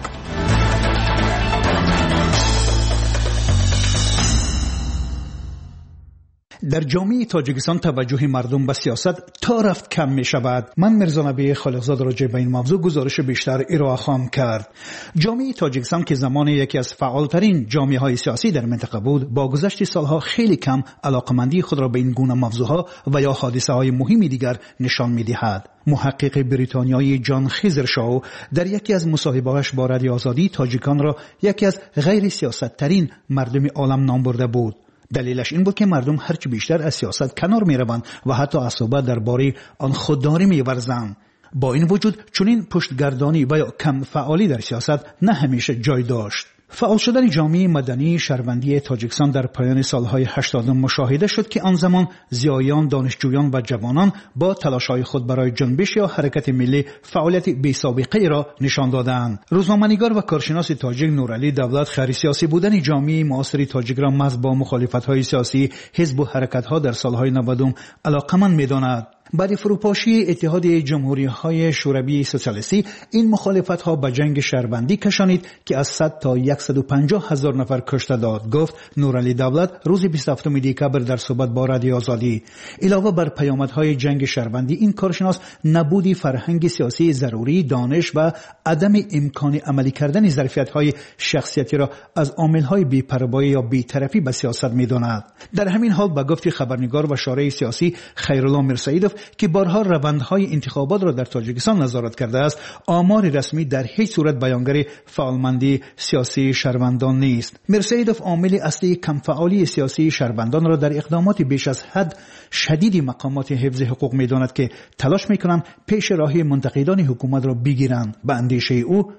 در جامعه تاجیکستان توجه مردم به سیاست تا رفت کم می شود. من مرزا نبی خالقزاد راجع به این موضوع گزارش بیشتر ارائه خواهم کرد. جامعه تاجیکستان که زمان یکی از فعالترین جامعه های سیاسی در منطقه بود، با گذشت سالها خیلی کم علاقمندی خود را به این گونه موضوعها و یا حادثه های مهمی دیگر نشان می دهد. محقق بریتانیایی جان خیزرشاو در یکی از مصاحبه‌هایش با رادیو آزادی تاجیکان را یکی از غیر سیاست ترین مردم عالم نام برده بود. دلیلش این بود که مردم هرچی بیشتر از سیاست کنار می روند و حتی اعصابه درباره آن خودداری می ورزند. با این وجود چنین پشتگردانی و یا کم فعالی در سیاست نه همیشه جای داشت. فعال شدن جامعه مدنی شهروندی تاجیکستان در پایان سالهای هشتادم مشاهده شد که آن زمان ضیاییان، دانشجویان و جوانان با تلاش‌های خود برای جنبش یا حرکت ملی فعالیت بی‌سابقه را نشان دادند. روزنامه‌نگار و کارشناس تاجیک نورعلی دولت خیر سیاسی بودن جامعه معاصر تاجیک را محض با مخالفت‌های سیاسی، حزب و حرکت‌ها در سالهای نود علاقمند می‌داند. بعد فروپاشی اتحاد جمهوری‌های شوروی سوسیالیستی این مخالفت‌ها به جنگ شهروندی کشانید که از صد تا صد و پنجاه هزار نفر کشته داد، گفت نورعلی دولت روز بیست و هفتم دکبر در صحبت با رادیو آزادی. علاوه بر پیامدهای جنگ شهروندی، این کارشناس نبودی فرهنگ سیاسی ضروری، دانش و عدم امکان عملی کردن ظرفیت‌های شخصیتی را از عامل‌های بی‌پروایی یا بی‌طرفی به سیاست می‌داند. در همین حال به گفت خبرنگار و شارع سیاسی خیرالله میرسیدوف که بارها روندهای انتخابات را در تاجیکستان نظارت کرده است، آمار رسمی در هیچ صورت بیانگر فعالمندی سیاسی شهروندان نیست. میرسیدوف عامل اصلی کم فعالی سیاسی شهروندان را در اقدامات بیش از حد شدید مقامات حفظ حقوق می‌داند که تلاش می‌کنند پیش راهی منتقدان حکومت را بگیرند. به اندیشه او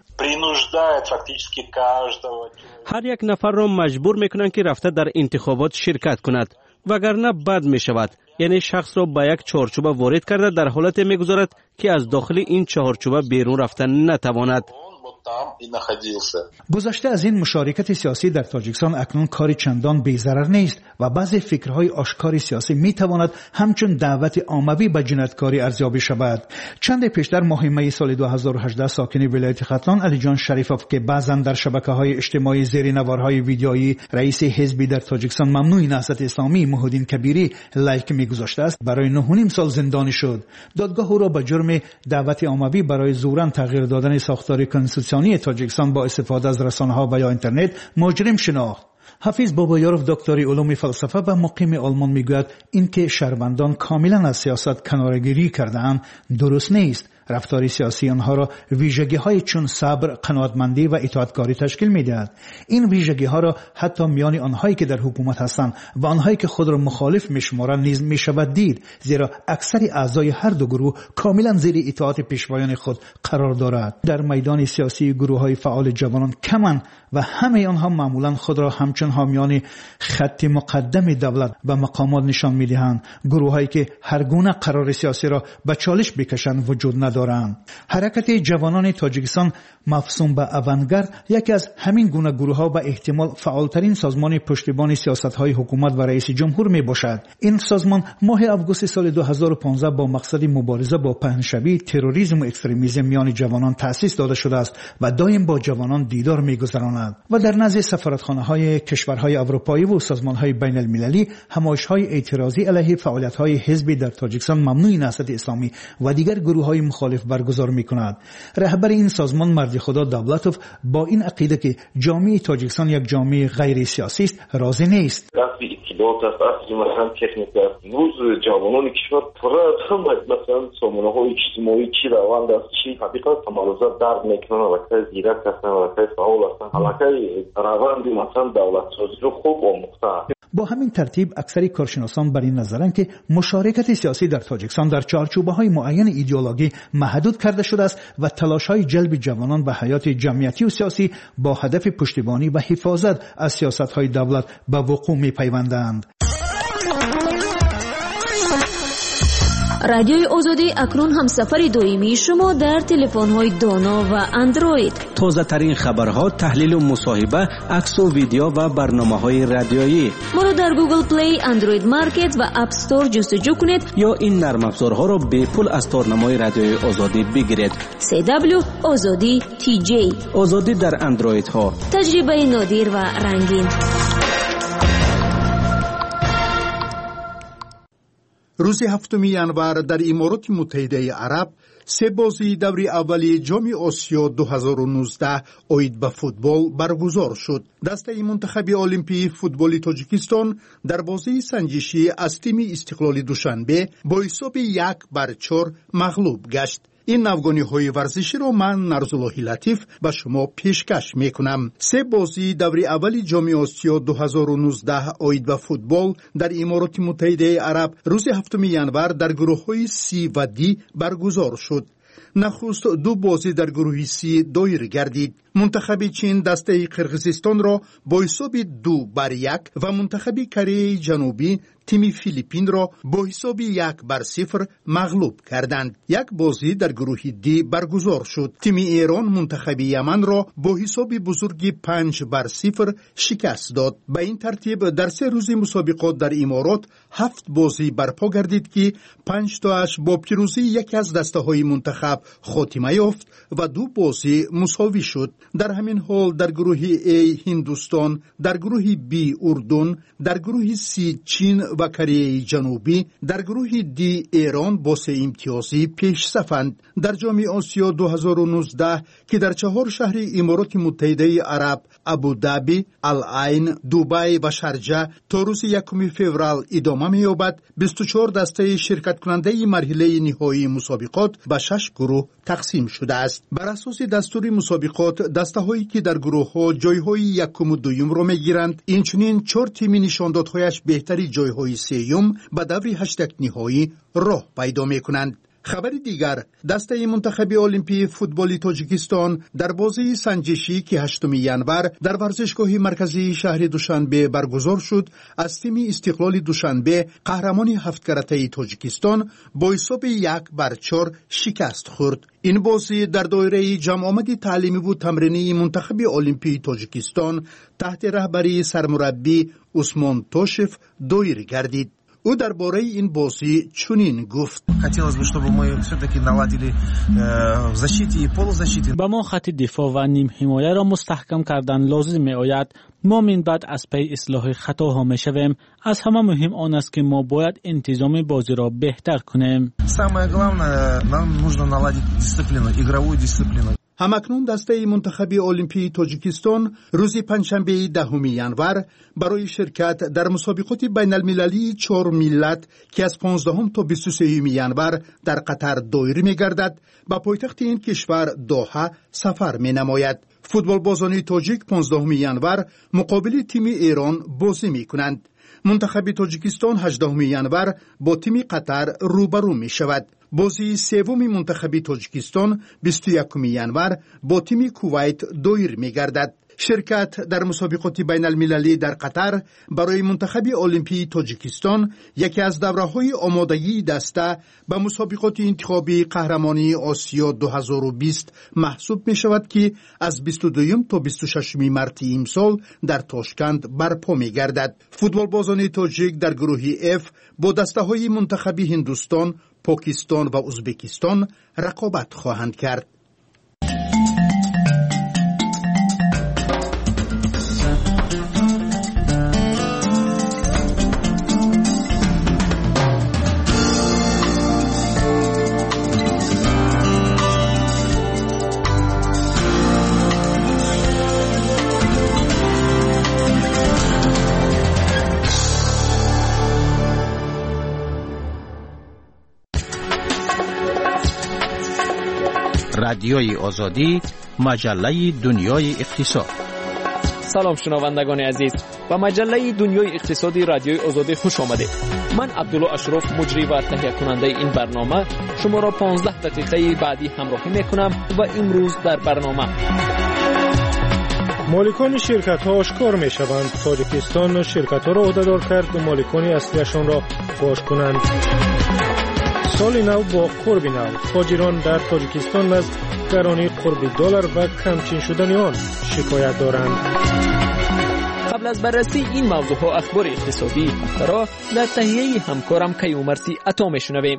هر یک نفر را مجبور می‌کنند که رفته در انتخابات شرکت کند، وگرنه بد می‌شود. یعنی شخص را به یک چارچوب وارد کرده در حالت می‌گذارد که از داخل این چارچوب بیرون رفتن نتواند. گذشته از این مشارکت سیاسی در تاجیکستان اکنون کاری چندان بی‌ضرر نیست و بعضی فکرهای آشکار سیاسی میتواند همچون دعوت عاموی به جنایتکاری ارزیابی شود. چند پیشتر ماه می سال دو هزار و هجده ساکن ولایت ختلان علی جان شریفوف که بعضا در شبکه‌های اجتماعی زیر نوارهای ویدیویی رئیس حزبی در تاجیکستان ممنوع نهضت اسلامی محمدین کبیری لایک میگذاشته است، برای نه و نیم سال زندانی شد. دادگاه او را به جرم دعوت عاموی برای زوراً تغییر دادن ساختار کنستیتوسیونی تاجیکستان با استفاده از رسانه‌ها و یا اینترنت مجرم شناخت. حفیظ بابایارف دکتری علوم فلسفه و مقیم آلمان میگوید اینکه شهروندان کاملا از سیاست کناره‌گیری کرده‌اند درست نیست. رفتار سیاسی آنها را ویژگی‌های چون صبر، قناعتمندی و اطاعتکاری تشکیل می‌دهد. این ویژگی‌ها را حتی میان آنهایی که در حکومت هستند و آنهایی که خود را مخالف می‌شمارند نیز می‌شود دید، زیرا اکثر اعضای هر دو گروه کاملا زیر اطاعت پیشوایان خود قرار دارد. در میدان سیاسی گروه‌های فعال جوانان کمند و همه آنها معمولا خود را همچون حامیان خط مقدم دولت و مقامات نشان می‌دهند. گروه‌هایی که هر گونه قرار سیاسی را به چالش بکشند وجود ندارند. حرکت جوانان تاجیکستان مفهوم به اوانگارد یکی از همین گونه گروه‌ها و احتمال فعالترین سازمان پشتیبان سیاست‌های حکومت و رئیس جمهور میباشد. این سازمان ماه آگوست سال دو هزار و پانزده با مقصد مبارزه با پهنشوی، تروریسم و اکستریمیسم میان جوانان تأسیس داده شده است و دائم با جوانان دیدار میگذراند و در نزد سفارتخانه‌های کشورهای اروپایی و سازمان‌های بین‌المللی همایش‌های اعتراضی علیه فعالیت‌های حزبی در تاجیکستان ممنوع نهضت اسلامی و دیگر گروه‌های مخالف برگزار می‌کند. رهبر این سازمان مرد خدا دولتوف با این عقیده که جامعه تاجیکستان یک جامعه غیر سیاسی است راضی نیست. اصلی اطلاعات است، اصلی مثلا تکنیک است. روز جوانان کشور پر از هم مثلا سامانه‌های اجتماعی چی روند است، چی حقیقت تمایزات درد میکنن و که زیرک هستن و که فعال هستن. حالا روند مثلا دولت سازی رو خوب آموخته. با همین ترتیب اکثر کارشناسان بر این نظرند که مشارکت سیاسی در تاجیکستان در چارچوب‌های معین ایدئولوژی محدود کرده شده است و تلاش‌های جلب جوانان به حیات جمعیتی و سیاسی با هدف پشتیبانی و حفاظت از سیاست‌های دولت به وقوع می‌پیوندند. رادیوی آزادی اکنون همسفر دائمی شما در تلفن‌های دانا و اندروید. تازه ترین خبرها، تحلیل و مصاحبه، عکس و ویدیو و برنامه‌های رادیویی. ما را در گوگل پلی، اندروید مارکت و اپ استور جستجو کنید یا این نرم افزارها را به پول از تارنمای رادیوی آزادی بگیرید. سی دبلیو آزادی تی جی. آزادی در اندروید ها. تجربه نادر و رنگین. روز هفتم ینور در امارات متحده عرب سه بازی دوری اولی جام آسیا دو هزار و نوزده اوید به فوتبال برگزار شد. دسته منتخب المپی فوتبال تاجیکستان در بازی سنجشی از تیم استقلال دوشنبه با حساب یک بر چهار مغلوب گشت. این نوگانی های ورزشی را من نرزالله لطیف به شما پیشکش می کنم. سه بازی دوری اولی جام آسیا دو هزار و نوزده اوید به فوتبال در امارات متحده عرب روز هفتم ینور در گروه های سی و دی برگزار شد. نخست دو بازی در گروه سی دایر گردید. منتخب چین دسته قرقیزستان را با حساب دو بر یک و منتخب کره جنوبی تیم فیلیپین را با حساب یک بر صفر مغلوب کردند. یک بازی در گروه دی برگزار شد. تیم ایران منتخب یمن را با حساب بزرگی پنج بر صفر شکست داد. به این ترتیب در سه روز مسابقات در امارات هفت بازی برپا گردید که پنج تاش با پیروزی یکی از دسته های منتخب خاتمه یافت و دو بازی مساوی شد. در همین حال در گروه A هندوستان، در گروه B اردن، در گروه C چین و کره جنوبی، در گروه D ایران با سه امتیازی پیش صفند. در جام آسیا دو هزار و نوزده که در چهار شهر امارات متحده عرب ابوظبی، العین، دبی و شارجه تا روز یکم فوریه ادامه می‌یابد، بیست و چهار دسته شرکت کننده مرحله نهایی مسابقات به شش گروه تقسیم شده است. بر اساس دستور مسابقات دسته هایی که در گروه ها جای های یکم و دویم را میگیرند، اینچنین چهار تیم نشاندادهایش بهتری جای های سیوم به دور هشتگ نهایی راه پیدا می کنند. خبر دیگر، دسته منتخب المپی فوتبال تاجیکستان در بازی سنجشی که هشتم ینور در ورزشگاه مرکزی شهر دوشنبه برگزار شد، از تیم استقلال دوشنبه قهرمان هفت کرته تاجیکستان با حساب یک بر چهار شکست خورد. این بازی در دایره جمع آمد تعلیمی و تمرینی منتخب المپی تاجیکستان تحت رهبری سرمربی عثمان توشف دایر گردید. او درباره این بازی چنین گفت: با ما خط دفاع و نیم حمایه را مستحکم کردن لازم می آید. ما من بعد از پی اصلاح خطاها می شویم. از همه مهم آن است که ما باید انتظام بازی را بهتر کنیم. همکنون دسته منتخب المپی تاجیکستان روز پنجشنبه دهم ینور برای شرکت در مسابقات بین المللی چهار ملت که از پانزدهم تا بیست و سوم ینور در قطر دایر می گردد به پایتخت این کشور دوحه سفر می نماید. فوتبال بازان تاجیک پانزدهم ینور مقابل تیم ایران بازی می کنند. منتخب تاجیکستان هجدهم ینور با تیم قطر روبرو می شود. بازی سوم منتخب تاجیکستان بیست و یکم ینور با تیم کویت دایر می گردد. شرکت در مسابقات بین المللی در قطر برای منتخب المپی تاجیکستان یکی از دوره‌های آمادگی دسته به مسابقات انتخابی قهرمانی آسیا دو هزار و بیست محسوب می شود که از بیست و دو تا بیست و شش مارس امسال در تاشکند برپا می گردد. فوتبال بازان تاجیک در گروه F با دسته‌های منتخب هندوستان، پاکستان و ازبکستان رقابت خواهند کرد. رادیوی آزادی، مجله دنیای اقتصاد. سلام شنوندگان عزیز، به مجله دنیای اقتصادی رادیوی آزادی خوش آمدید. من عبدالله اشرف مجری و تهیه کننده این برنامه شما را پانزده دقیقه بعدی همراهی میکنم و امروز در برنامه مالکان شرکت ها آشکار می شوند. تاجیکستان شرکت ها را عهده‌دار کرد به مالکان اصلیشان را فاش کنند. سال نو با قرب نو، تاجران در تاجیکستان از گرانی قرب دلار و کمچین شدن آن شکایت دارند. قبل از بررسی این موضوع ها اخبار اقتصادی هفته را در تهیه همکارم کیومرسی عطا میشنویم.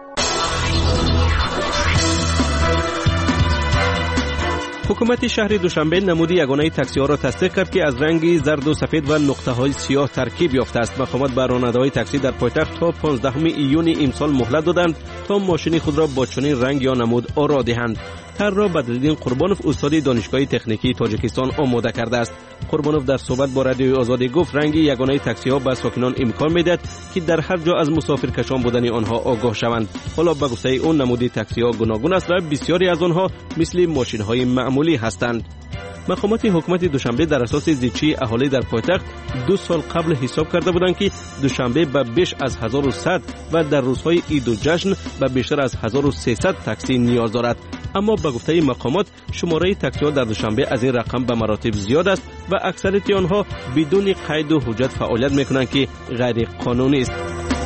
حکومت شهر دوشنبه نمود یگانه تاکسی ها را تصدیق کرد که از رنگ زرد و سفید و نقطه های سیاه ترکیب یافته است. مقامات به راننده‌های تاکسی در پایتخت تا پانزدهم ایون امسال مهلت دادند تا ماشین خود را با چنین رنگ یا نمود آرا دهند. طرح را بدرالدین قربانوف استاد دانشگاه تکنیکی تاجیکستان آماده کرده است. قربانوف در صحبت با رادیوی آزادی گفت رنگ یگانه تاکسی ها به ساکنان امکان میدهد که در هر جا از مسافرکشان بودن آنها آگاه شوند. حالا به گفته اون نمود تاکسی ها گوناگون است و بسیاری از آنها مثل ماشین های معمولی هستند. مقامات حکومت دوشنبه در اساس زیچی اهالی در پایتخت دو سال قبل حساب کرده بودند که دوشنبه به بیش از هزار و صد و در روزهای عید و جشن به بیشتر از هزار و سیصد تاکسی نیاز دارد. اما به گفته مقامات شماره تاکسی ها در دوشنبه از این رقم به مراتب زیاد است و اکثریت آنها بدون قید و حجت فعالیت میکنند که غیر قانونی است.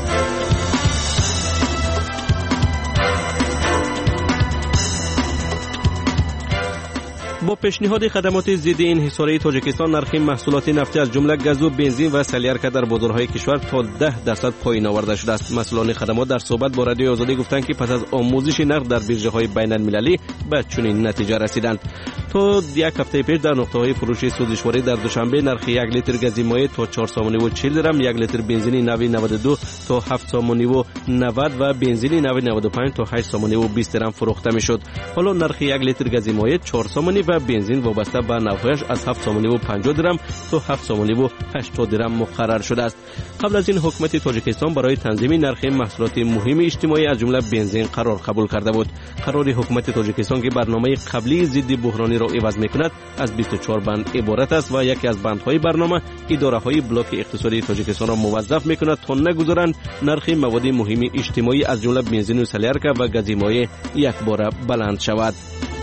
با پیشنهاد خدمات ضد انحصاری تاجیکستان نرخ محصولات نفتی از جمله گاز و بنزین و سلیارکا در بازارهای کشور تا ده درصد پایین آورده شده است. مسئولان خدمات در صحبت با رادیوی آزادی گفتند که پس از آموزش نرخ در بیرژه‌های بین‌المللی به چنین نتیجه رسیدند. تا یک هفته پیش در نقطه‌های فروش سوزشواری در دوشنبه نرخ یک لیتر گاز مایع تا چهار سوم و چهل درم، یک لیتر بنزین نو نود و دو تا هفت سوم و نود و بنزین نو نود و پنج تا هشت سوم و بیست درم فروخته میشد. حالا نرخ یک لیتر گاز مایع چهار سوم و بنزین وابسته به نوعش از هفت سوم و پنجاه درم تا هفت سوم و هشتاد درم مقرر شده است. قبل از این حکومت تاجیکستان برای تنظیم نرخ محصولات مهم اجتماعی از جمله بنزین قرار قبول کرده بود. قرار حکومت تاجیکستان که برنامه قبلی ضد بحرانی را عوض میکند از بیست و چهار بند عبارت است و یکی از بندهای برنامه اداره‌های بلاک اقتصادی تاجیکستان را موظف میکند تا نگذارند نرخ مواد مهم اجتماعی از جمله بنزین و سلیارکا و گاز مایع یک بار بلند شود.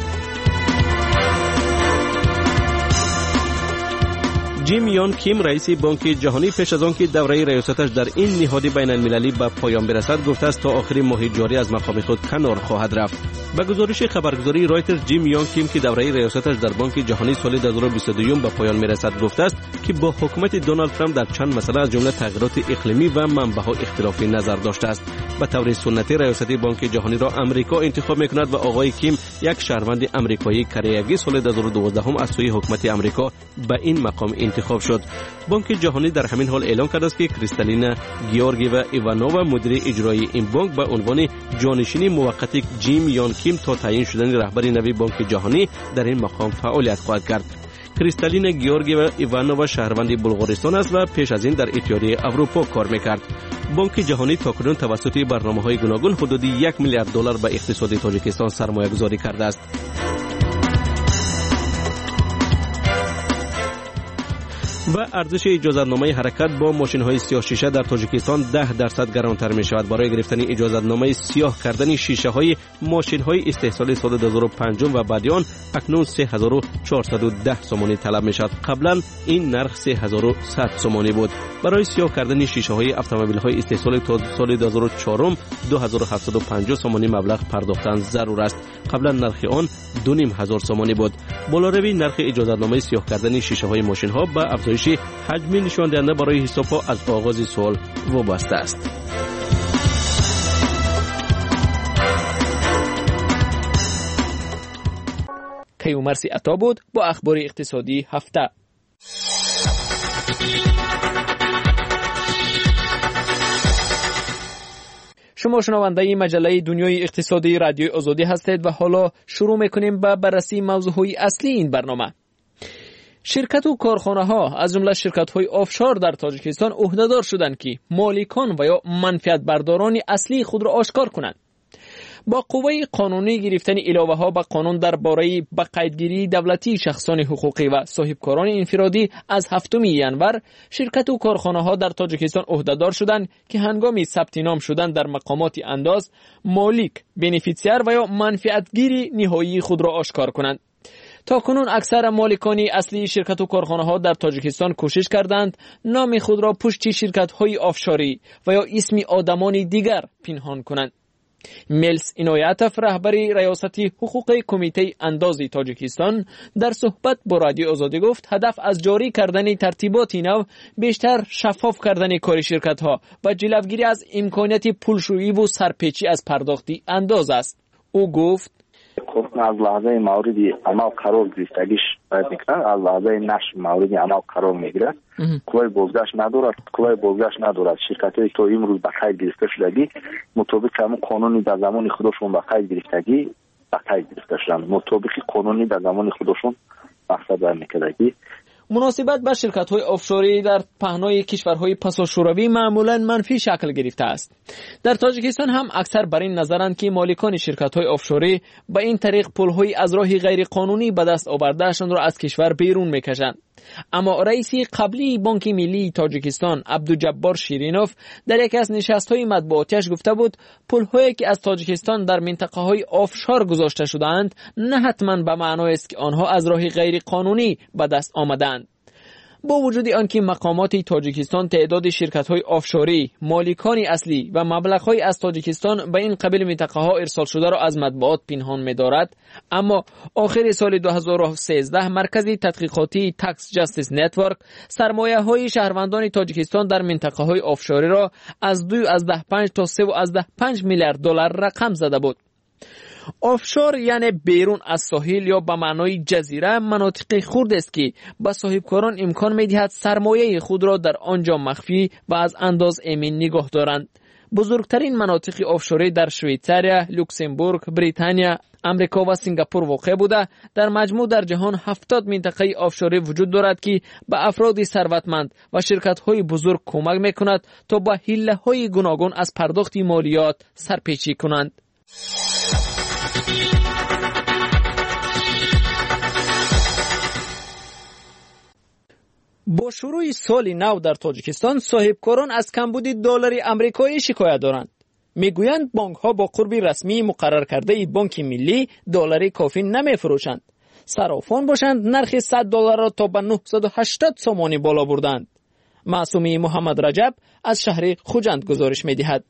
جیم یون کیم رئیس بانک جهانی پیش از آن که دوره ریاستش در این نهاد بین المللی به پایان برسد گفته است تا آخر ماه جاری از مقام خود کنار خواهد رفت. به گزارش خبرگزاری رایترز جیم یون کیم که دوره ریاستش در بانک جهانی سال دو هزار و بیست و دو به پایان میرسد گفته است که با حکومت دونالد ترامپ در چند مسئله از جمله تغییرات اقلیمی و منبع‌ها اختلافی نظر داشته است. به طور سنتی ریاست بانک جهانی را امریکا انتخاب میکند و آقای کیم یک شهروند امریکایی کریگی سال دو هزار و دوازده از سوی حکومت امریکا به این مقام انتخاب شد. بانک جهانی در همین حال اعلام کرده است که کریستالینا گیورگیوا ایوانووا مدیر اجرایی این بانک به عنوان جانشین موقت جیم یون کیم تا تعیین شدن رهبر نوی بانک جهانی در این مقام فعالیت خواهد کرد. کریستالینا گیورگیوا ایوانووا شهروند بلغارستان است و پیش از این در اتحادیه اروپا کار میکرد. بانک جهانی تاکنون توسط برنامه‌های گوناگون حدود یک میلیارد دلار به اقتصاد تاجیکستان سرمایه‌گذاری کرده است. و ارزش اجازتنامه حرکت با ماشین‌های سیاه شیشه در تاجیکستان ده درصد گرانتر می‌شود. برای گرفتن اجازتنامه سیاه کردن شیشه‌های ماشین‌های استحصالی سال دو هزار و پنج و بعد آن اکنون سه هزار و چهارصد و ده سومانی طلب می‌شود. قبلا این نرخ سه هزار و صد سومانی بود. برای سیاه کردن شیشه‌های اتومبیل‌های استحصالی تا سال دو هزار و چهار دو هزار و هفتصد و پنجاه سومانی مبلغ پرداختن ضرور است. قبلا نرخ آن دو نیم هزار سومانی بود. بالاروی نرخ اجازتنامه سیاه کردن شیشه‌های ماشین‌ها با افزایش حجم نشان دهنده برای حساب‌ها از آغاز سال وابسته است. کیومرسی عطا بود با اخبار اقتصادی هفته. شما شنونده مجله دنیای اقتصادی رادیوی آزادی هستید و حالا شروع میکنیم با بررسی موضوعهای اصلی این برنامه. شرکت و کارخانه ها از جمله شرکت های آفشور در تاجیکستان عهدهدار شدند که مالکان و یا منفعت برداران اصلی خود را آشکار کنند. با قوه قانونی گرفتن علاوه ها به قانون درباره به قیدگیری دولتی شخصان حقوقی و صاحبکاران انفرادی از هفتم ژانویه شرکت و کارخانه ها در تاجیکستان عهدهدار شدند که هنگام ثبت نام شدن در مقامات انداز مالک، بنفیسیر و یا منفعتگیر نهایی خود را آشکار کنند. تا کنون اکثر مالکان اصلی شرکت و کارخانه ها در تاجیکستان کوشش کردند نام خود را پشت شرکت های آفشاری و یا اسم آدمان دیگر پنهان کنند. ملس اینایتوف رهبری ریاست حقوق کمیته اندازی تاجیکستان در صحبت با رادیو آزادی گفت هدف از جاری کردن ترتیبات نو بیشتر شفاف کردن کار شرکت ها و جلوگیری از امکانات پولشویی و سرپیچی از پرداختی انداز است. او گفت از لحظه موردی عمل قرار گرفتگیش باید میکنن، از لحظه نشر موردی عمل قرار میگیره، کلای بازگشت ندارد کلای بازگشت ندارد شرکت های تا امروز به قید گرفته شدگی مطابق همون قانونی در زمان خودشون به قید گرفتگی به قید گرفته شدن، مطابق قانونی در زمان خودشون مقصد برمیکردگی. مناسبت با شرکت‌های آفشوری در پهنای کشورهای پساشوروی معمولاً منفی شکل گرفته است. در تاجیکستان هم اکثر بر این نظرند که مالکان شرکت‌های آفشوری با این طریق پول‌های از راه غیر قانونی به دست آوردهشان را از کشور بیرون می‌کشند. اما رئیس قبلی بانک ملی تاجیکستان عبدالجبار شیرینوف در یکی از نشست‌های مطبوعاتیش گفته بود پول‌هایی که از تاجیکستان در منطقه‌های آفشور گذاشته شده‌اند نه حتماً به معنای است که آنها از راه غیر قانونی به دست آمدند. با وجود آنکه مقامات تاجیکستان تعداد شرکت‌های آفشوری، مالکان اصلی و مبلغ‌های از تاجیکستان به این قبیل منطقه‌ها ارسال شده را از مطبوعات پنهان می‌دارد، اما آخر سال دو هزار و سیزده مرکز تحقیقاتی تکس جاستیس نتورک سرمایه‌های شهروندان تاجیکستان در منطقه‌های آفشوری را از دو از ده پنج تا سه و از ده پنج میلیارد دلار رقم زده بود. آفشور یعنی بیرون از ساحل یا به معنای جزیره مناطق خرد است که به صاحبکاران امکان می‌دهد سرمایه خود را در آنجا مخفی و از انداز امن نگاه دارند. بزرگترین مناطق آفشوری در شویتریا، لوکزامبورگ، بریتانیا، امریکا و سنگاپور واقع بوده. در مجموع در جهان هفتاد منطقه آفشوری وجود دارد که به افراد ثروتمند و شرکت‌های بزرگ کمک می‌کند تا با حیله‌های گوناگون از پرداخت مالیات سرپیچی کنند. با شروع سال نو در تاجیکستان صاحبکاران از کمبود دلار آمریکایی شکایت دارند. میگویند بانک ها با قرب رسمی مقرر کرده بانک ملی دلار کافی نمیفروشند. صرافان باشند نرخ صد دلار را تا به نهصد و هشتاد سامانی بالا بردند. معصومی محمد رجب از شهر خوجند گزارش میدهد.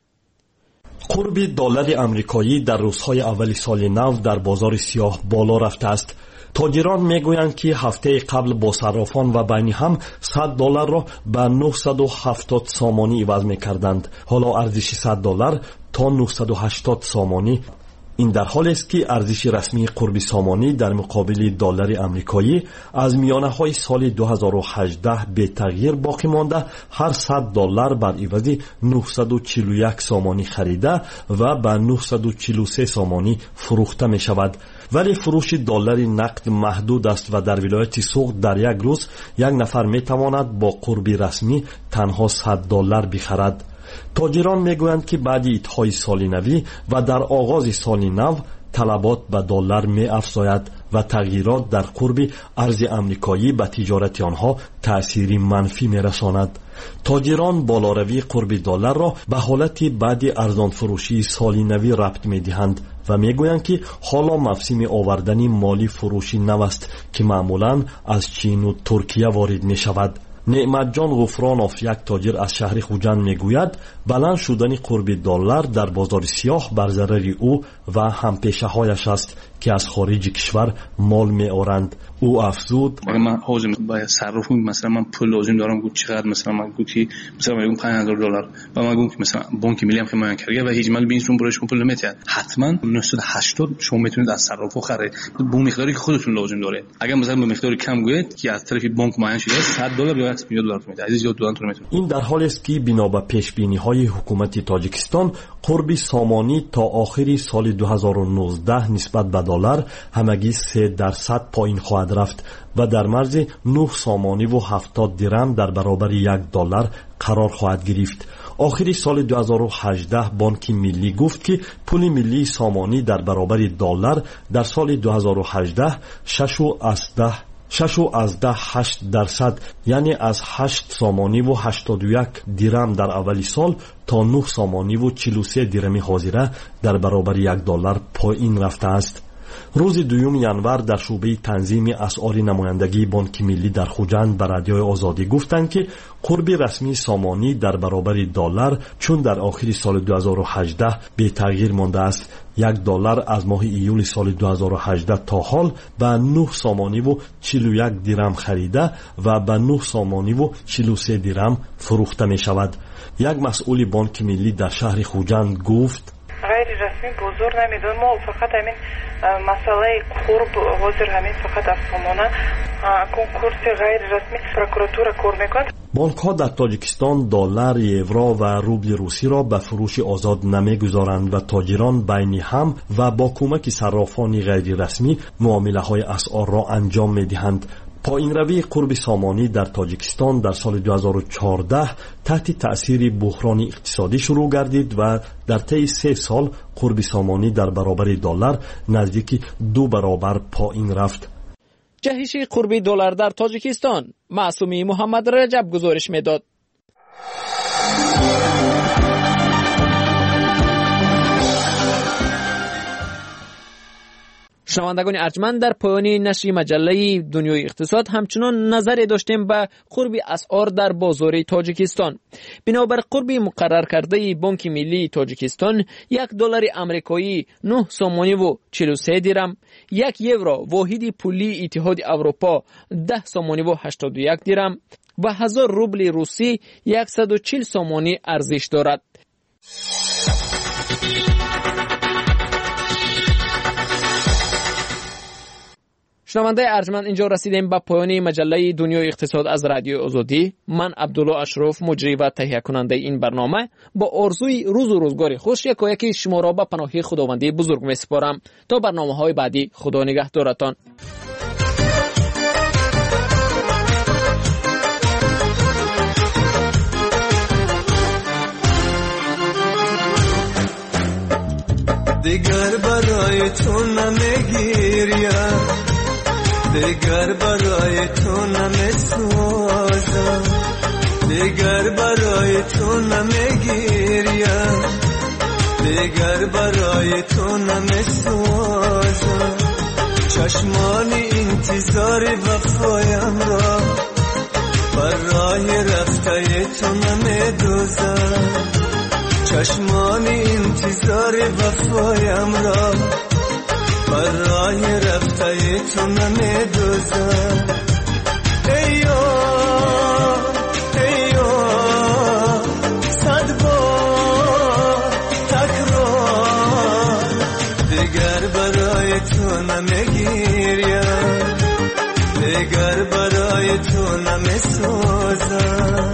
قرب دلار آمریکایی در روزهای اول سال نو در بازار سیاه بالا رفته است. تاجران میگویند که هفته قبل با صرافان و بین هم صد دلار را به نهصد و هفتاد سامانی عوض میکردند. حالا ارزش صد دلار تا نهصد و هشتاد سامانی. این در حالی است که ارزش رسمی قرب سامانی در مقابل دلار آمریکایی از میانه های سال دو هزار و هجده به تغییر باقی مانده، هر صد دلار بر عوض نهصد و چهل و یک سامانی خریده و به نهصد و چهل و سه سامانی فروخته می شود. ولی فروش دلار نقد محدود است و در ولایت سوق در یک روز یک نفر می تواند با قرب رسمی تنها صد دلار بخرد. تاجران میگویند که بعد اتحای سال نوی و در آغاز سال نو طلبات به دلار می افزاید و تغییرات در قرب ارز آمریکایی به تجارت آنها تأثیری منفی می رساند. تاجران بالاروی قرب دلار را به حالت بعد ارزان فروشی سال نوی ربط می دهند و می گویند که حالا موسم آوردن مالی فروشی نو است که معمولا از چین و ترکیه وارد می شود. نعمت جان غفرانوف یک تاجر از شهر خوجند میگوید بلند شدن قرب دلار در بازار سیاه بر ضرر او و همپیشه هایش است که از خارج کشور مال می آورند. او افزود من حاضر باید صرف مثلا من پول لازم دارم گفت چقدر مثلا من گفت که مثلا من پنج هزار دلار و من گفت که مثلا بانک ملی هم که من کرده و هیچ مال بینشون برایش پول نمیتید، حتما نهصد و هشتاد شما میتونید از صرافو خرید با مقداری که خودتون لازم داره. اگر مثلا به مقدار کم گوید که از طرف بانک معین شده صد دلار یا صد دلار میده، از زیاد دادن میتونه. این در حالی است که بنا به پیش بینی های حکومت تاجیکستان قرب سامانی تا آخر سال دو هزار و نوزده نسبت به دلار همگی سه درصد پایین خواهد رفت و در مرز نه سامانی و هفتاد درم در برابر یک دلار قرار خواهد گرفت. آخر سال دو هزار و هجده بانک ملی گفت که پول ملی سامانی در برابر دلار در سال دو هزار و هجده شش و از ده هشت درصد یعنی از هشت سامانی و هشتاد و یک درم در اولی سال تا نه سامانی و چهل و سه درم حاضره در برابر یک دلار پایین رفته است. روز دوم январ در شعبه تنظیم اسعار نمایندگی بانک ملی در خوجند به رادیوی آزادی گفتند که قرب رسمی سامانی در برابر دلار چون در آخر سال دو هزار و هجده بی تغییر مانده است، یک دلار از ماه ایول سال دو هزار و هجده تا حال به نه سامانی و چهل و یک درم خریده و به نه سامانی و چهل و سه درم فروخته می شود. یک مسئول بانک ملی در شهر خوجند گفت غیر رسمی بزرگ نمیدون، ما فقط همین مسئله قرب حاضر همین فقط از سامانه کنکورس غیر رسمی پروکوراتور کار میکند. بانک ها در تاجیکستان دلار، یورو و روبل روسی را به فروش آزاد نمیگذارند و تاجران بین هم و با کمک صرافان غیر رسمی معامله های اسعار را انجام میدهند. پایین روی قرب سامانی در تاجیکستان در سال دو هزار و چهارده تحت تأثیر بحران اقتصادی شروع گردید و در طی سه سال قرب سامانی در برابر دلار نزدیک دو برابر پایین رفت. جهش قرب دلار در تاجیکستان، معصومی محمد رجب گزارش میداد. شنوندگان ارجمند، در پایان نشر مجله دنیای اقتصاد همچنان نظری داشتیم به قرب اسعار در بازار تاجیکستان. بنابر قرب مقرر کرده بانک ملی تاجیکستان، یک دلار آمریکایی نه سامانی و چهل و سه درم، یک یورو واحد پولی اتحاد اروپا ده سامانی و هشتاد و یک درم و هزار روبل روسی صد و چهل سامانی ارزش دارد. شنونده ارجمند، اینجا رسیدیم به پایان مجله دنیای اقتصاد از رادیو آزادی. من عبدالله اشرف، مجری و تهیه کننده این برنامه، با آرزوی روز و روزگار خوش یکایک شما را به پناه خداوندی بزرگ میسپارم. تا برنامه های بعدی، خدا نگهدارتان. دیگر برای تو نمیگیریم، دیگر برای تو نمیسوزم، دیگر برای تو نمیگیریم، دیگر برای تو نمیسوزم. چشمانی انتظار وفایم را بر راه رفته تو نمیدوزم، چشمانی انتظار وفایم را بر راه رفته تو نمیدوزم. ایو ایو صد بار تکرار، دیگر برای تو نمیگیریم، دیگر برای تو نمیسوزم.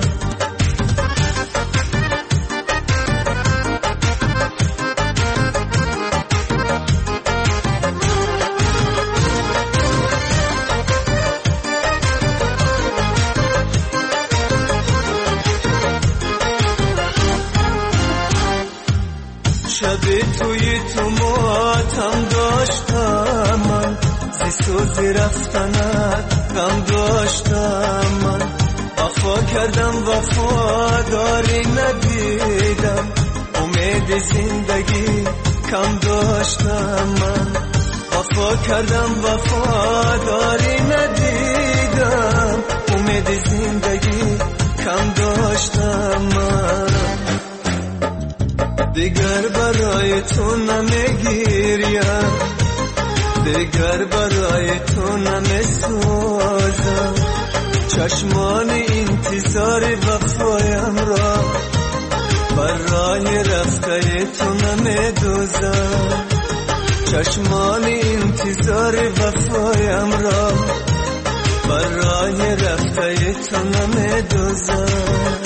شب توی تو ماتم داشتم من، زی سوزی رفتنت غم داشتم من. وفا کردم وفاداری ندیدم، امید زندگی کم داشتم من. وفا کردم وفاداری ندیدم، امید زندگی کم داشتم من. دیگر برای تو نمیگیریم، دیگر برای تو نمیسوزم. چشمانی انتظار وفایم را بر راه رفته تو نمیدوزم، چشمانی انتظار وفایم را بر راه رفته تو نمیدوزم.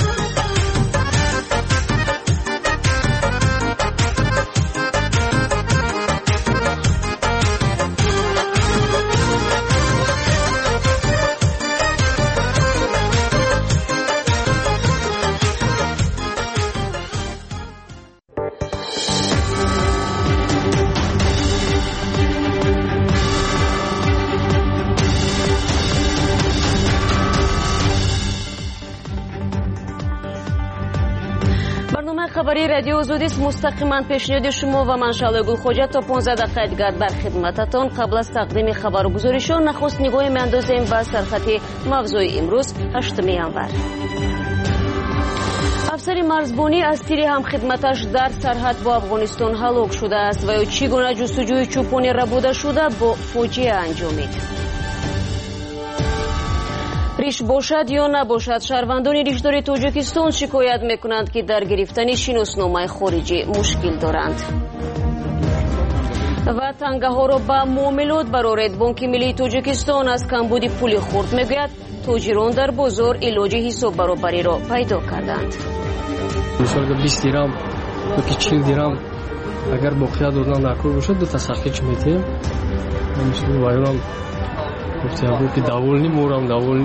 خبری رادیو آزادی است. مستقیما پیشنهاد شما و من شعله گلخوجه تا پانزده دقیقه دیگر در خدمتتان. قبل از تقدیم خبرگزاریشان نخست نگاهی میاندازیم به سرخط موضوع امروز هشتم ینور. افسر مرزبانی از تیر هم خدمتش در سرحد با افغانستان هلاک شده است و چگونه جستجوی چوپانی ربوده شده با فوجیه انجامید. ریش باشد یا نباشد، شهروندان ریشداری تاجیکستان شکایت میکنند که در گرفتن شناسنامه خارجی مشکل دارند. و تنگه ها را به معاملات برآورد. بانک ملی تاجیکستان از کمبود پول خرد میگوید تاجران در بازار علاج حساب برابری را پیدا کردند. مثلا بیست درهم یا چهل درهم اگر باقی دادن نکرد باشد دو تا ساخت میتیم. مثلا وایرام گفتم که داولی مورم داولی.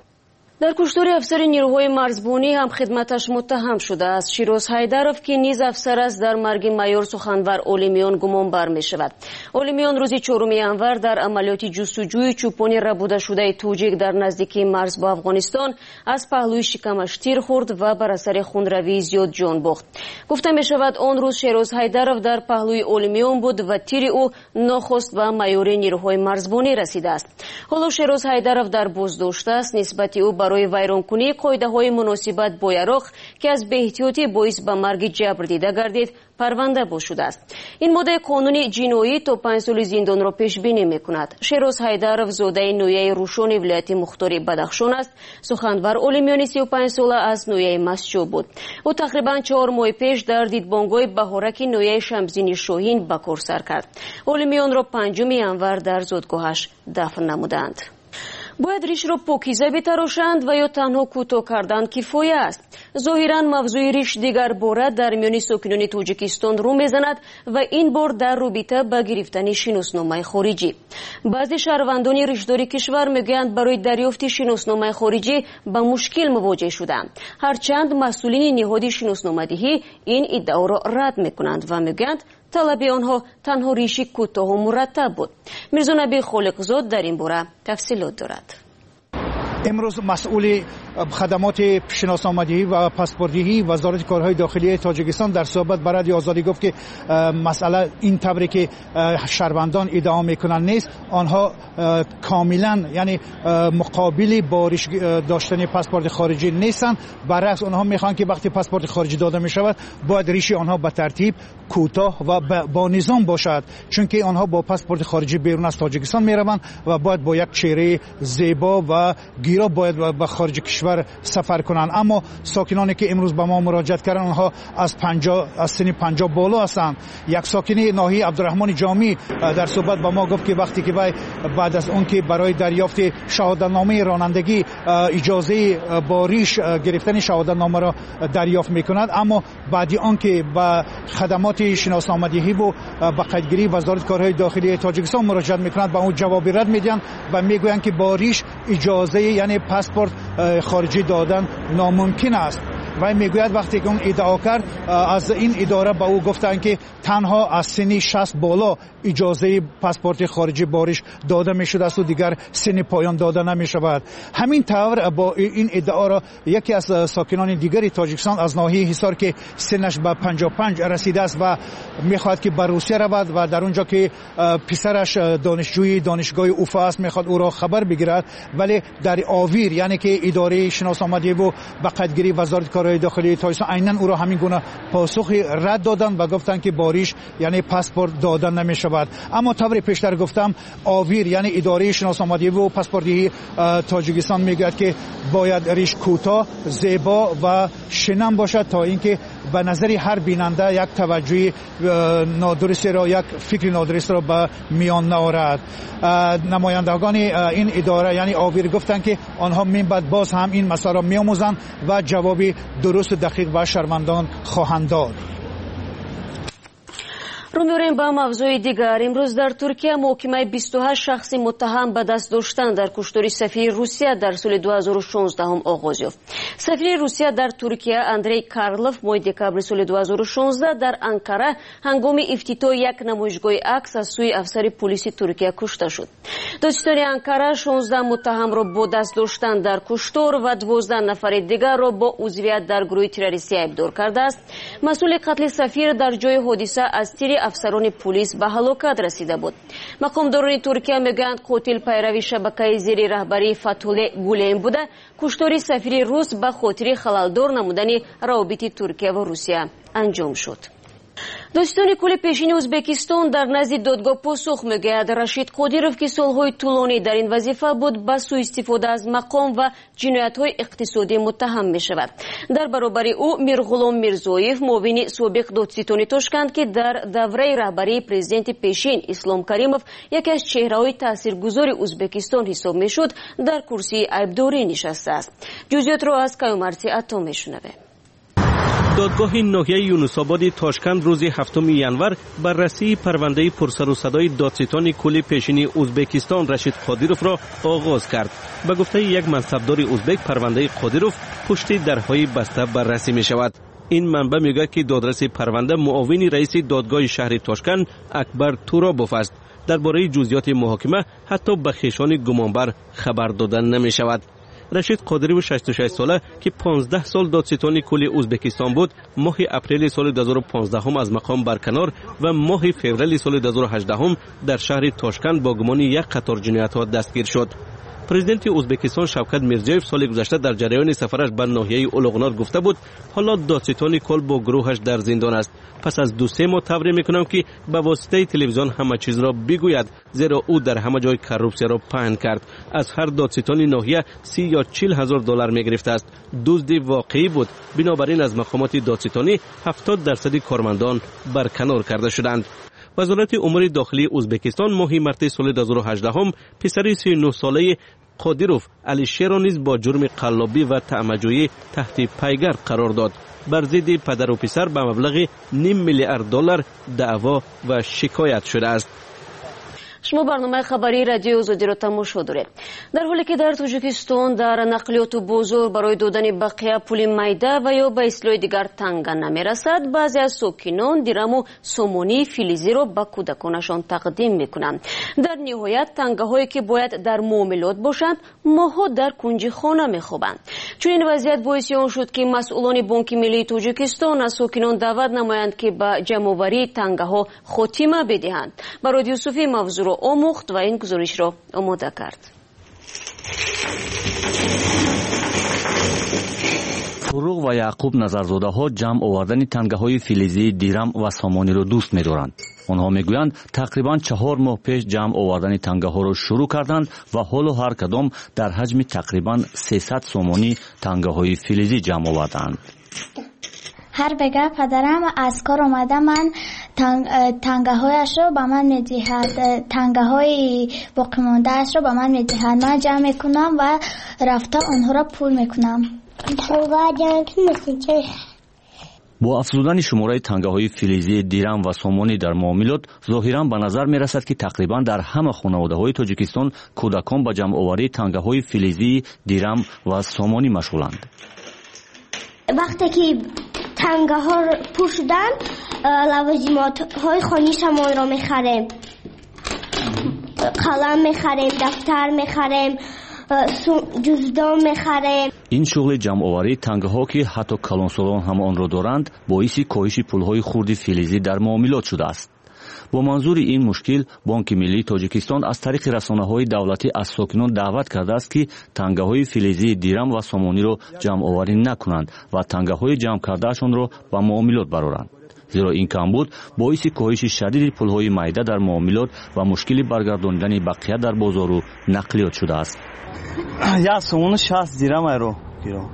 در کشتار افسر نیروهای مرزبانی هم خدمتش متهم شده است. شیروز حیدرов که نیز افسر است در مرگ مایور سخنور اولیمیون گمان بر می شود. اولیمیون روز چهارم ینور در عملیات جستجوی چوپانی ربوده شده توجیک در نزدیکی مرز با افغانستان از پهلوی شکمش تیر خورد و بر اثر خونروی زیاد جان باخت. گفته می شود آن روز شیروز حیدرов در پهلوی اولیمیون بود و تیر او ناخست به مایور نیروهای مرزبانی رسیده است. حالا شیروز حیدرов در بازداشت است. نسبت او برای ویرانکنی قاعده‌های مناسبت با یراق که از بی‌احتیاطی باعث به مرگ جبر دیده گردید پرونده باز شده است. این ماده قانونی جنایی تا پنج سال زندان را پیش بینی می‌کند. شیروز حیدرов زاده نویه روشن ولایت مختار بدخشان است. سخنور اولیمیون سی و پنج ساله از نویه مسجو بود. او تقریباً چهار ماه پیش در دیدبانگاه بهارک نویه شمزین شاهین به کار سر کرد. اولیمیون را پنجم ینور در زادگاهش دفن نمودند. باید ریش را پاکیزه بتراشند و یا تنها کوتاه کردن کفایه است. ظاهراً موضوع ریش دیگر باره در میان ساکنان تاجیکستان رو میزند و این بار در رابطه با گرفتن شناسنامه خارجی. بعضی شهروندان ریشداری کشور میگویند برای دریافت شناسنامه خارجی با مشکل مواجه شدند. هرچند مسئولین نهاد شناسنامه‌دهی این ادعا را رد میکنند و میگویند طلب آنها تنها ریشی کوتاه و مرتب بود. میرزا نبی خالقزاد در این باره تفصیلات دارد. امروز مسئول خدمات شناسنامه‌دهی و پاسپورت‌دهی وزارت کارهای داخلی تاجیکستان در صحبت با رادیو آزادی گفت که مسئله این طوری که شهروندان ادعا میکنن نیست. آنها کاملا یعنی مقابل با ریش داشتن پاسپورت خارجی نیستن. برعکس آنها میخوان که وقتی پاسپورت خارجی داده میشود باید ریش آنها به ترتیب کوتاه و با نظام باشد، چون که آنها با پاسپورت خارجی بیرون از تاجیکستان میروند و باید با یک چهره زیبا و گیرا باید به خارج کشور سفر کنند. اما ساکنانی که امروز به ما مراجعت کردند آنها از پنجاه از سن پنجاه بالا هستند. یک ساکن ناحیه عبدالرحمن جامی در صحبت با ما گفت که وقتی که بعد از اون که برای دریافت شهادتنامه رانندگی اجازه با ریش گرفتن شهادتنامه را دریافت میکند، اما بعدی آن که با خدمات شناسنامه‌دهی و با قیدگیری وزارت کارهای داخلی تاجیکستان مراجعت میکنند با اون جواب رد میدن و میگویند که با ریش اجازه یعنی پاسپورت خارجی دادن ناممکن است. و میگوید وقتی که اون ادعا کرد از این اداره با او گفتن که تنها از سن شصت بالا اجازه پاسپورت خارجی باریش داده میشد است و دیگر سن پایان داده نمیشود. همین طور با این ادعا را یکی از ساکنان دیگری تاجیکستان از ناحیه حصار که سنش به پنجاه و پنج رسیده است و میخواد که به روسیه رود و در اونجا که پسرش دانشجوی دانشگاه اوفا است میخواد او را خبر بگیرد، ولی در آویر یعنی که اداره شناسنامه‌دهی و بقیدگیری وزارت کارهای داخلی تاجیکستان عیناً او را همین گونه پاسخی رد دادن و گفتن که باریش یعنی پاسپورت دادن نمیشود. اما طوری پیشتر گفتم آویر یعنی اداره شناسنامه‌دهی و پاسپورت‌دهی تاجیکستان میگوید که باید ریش کوتاه، زیبا و شنم باشد تا اینکه به نظر هر بیننده یک توجه نادرستی را یک فکر نادرست را به میان نآورد. نمایندگان این اداره یعنی آویر گفتند که آنها من بعد باز هم این مسائل را میآموزند و جواب درست و دقیق به شهروندان خواهند داد. رو می‌ریم به موضوع دیگر. امروز در ترکیه محاکمه بیست و هشت شخص متهم به دست داشتن در کشتار سفیر روسیه در سال دو هزار و شانزده هم آغاز یافت. سفیر روسیه در ترکیه اندری کارلوف ماه دکامبر سال دو هزار و شانزده در انقره هنگام افتتاح یک نمایشگاه عکس از سوی افسر پلیس ترکیه کشته شد. دادستان انقره شانزده متهم را با دست داشتن در کشتار و دوازده نفر دیگر را با عضویت در گروه تروریستی ایبدار کرده است. مسئول قتل سفیر در جای حادثه از تیر افسران پلیس به هلاکت رسیده بود. مقامداران ترکیه میگویند قاتل پیروی شبکه زیر رهبری فتح‌الله گولن بوده. کشتار سفیر روس به خاطر خللدار نمودن روابط ترکیه و روسیه انجام شد. داستان کل پیشین ازبکستان در نزد دادگاه پاسخ میگوید رشید قادیروف که سالهای طولانی در این وظیفه بود به سوء استفاده از مقام و جنایت‌های اقتصادی متهم می شود. در برابر او میرغلام میرزویف معاون سابق دادستان تاشکند که در دوره رهبری پرزیدنت پیشین اسلام کریموف یکی از چهره‌های تاثیرگذار ازبکستان حساب میشد در کرسی ایبداری نشسته است. جزئیات را از کیومرثی عطا میشنویم. دادگاه ناحیه یونس‌آباد تاشکند روز هفتم ینور بررسی پرونده پرسر و صدای دادستان کل پیشین ازبکستان رشید قادیروف را آغاز کرد. به گفته یک منصبدار ازبک پرونده قادیروف پشت درهای بسته بررسی می شود. این منبع میگوید که دادرس پرونده معاون رئیس دادگاه شهر تاشکند اکبر تورابوف است. درباره جزئیات محاکمه حتی به خویشان گمانبر خبر داده نمی شود. رشید قادیروف شصت و شش ساله که پانزده سال دادستان کل ازبکستان بود ماه اپریل سال دو هزار و پانزده از مقام برکنار و ماه فوریه سال دو هزار و هجده در شهر تاشکند با گمان یک قطار جنایت‌ها دستگیر شد. پرزیدنت ازبکستان شوکت میرزیوف سال گذشته در جریان سفرش به ناحیه اولغنات گفته بود حالا دادستان کل با گروهش در زندان است. پس از دو سه ماه تبریک میکنم که به واسطه تلویزیون همه چیز را بگوید، زیرا او در همه جای کروپسیا را پهن کرد. از هر دادستان ناحیه سی یا چل هزار دلار میگرفته است. دزدی واقعی بود. بنابراین از مقامات دادستانی هفتاد درصد کارمندان برکنار کرده شدند. وزارت امور داخلی ازبکستان ماه مارس سال دو هزار و هجده پسر سی و نه ساله قادیروف علیشیر را نیز با جرم قلابی و طعنه‌جویی تحت پیگر قرار داد. بر ضد پدر و پسر به مبلغ نیم میلیارد دلار دعوا و شکایت شده است. شما برنامه خبری رادیوی آزادی را تماشا دارید. در حالی که در تاجیکستان در نقلیات و بازار برای دادن بقیه پول میده و یا به اصطلاح دیگر تنگه نمیرسد، بعضی از ساکنان درم و سومونی فلزی را به کودکانشان تقدیم میکنند. در نهایت تنگه هایی که باید در معاملات باشند ماها در کنج خانه میخوابند. چون این وضعیت باعث آن شد که مسئولان بانک ملی تاجیکستان از ساکنان دعوت نمایند که به جمع‌آوری تنگه ها خاتمه بدهند. برای یوسفی موضوع آموخت و این گزارش را آماده کرد. فروغ و یعقوب نظرزاده ها جمع آوردن تنگه های فلزی دیرم و سامانی را دوست می دارند. آنها می گویند تقریبا چهار ماه پیش جمع آوردن تنگه ها را شروع کردند و حالا هر کدام در حجم تقریبا سیصد سامانی تنگه های فلزی جمع آوردند. هر بگه پدرم از کار آمده من تنگ، تنگه هایش رو به من میدهد، تنگه های باقی مانده اش رو به من میدهد. من جمع میکنم و رفته آنها را پول میکنم. با افزودن شماره تنگه های فلزی دیرم و سامانی در معاملات ظاهرا به نظر می رسد که تقریبا در همه خانواده های تاجیکستان کودکان به جمع آوری تنگه های فلزی دیرم و سامانی مشغولند. وقتی که تنگه ها پر شدن لوازمات های خانگی شما را میخریم، قلم میخریم، دفتر میخریم، جزدان میخریم. این شغل جمع آوری تنگه ها که حتی کلانسالان هم آن را دارند باعث کاهش پول های خرد فلزی در معاملات شده است. با منظور این مشکل بانک ملی تاجیکستان از طریق رسانه‌های دولتی از ساکنان دعوت کرده است که تنگه‌های فلزی دیرم و سامانی را جمع آوری نکنند و تنگه‌های جمع کردهشان را به معاملات برآورند. زیرا این کمبود باعث کاهش شدید پول‌های میده در معاملات و مشکل برگرداندن بقیه در بازار و نقلیات شده است. یا سامانی شصت دیرم رو گیرم.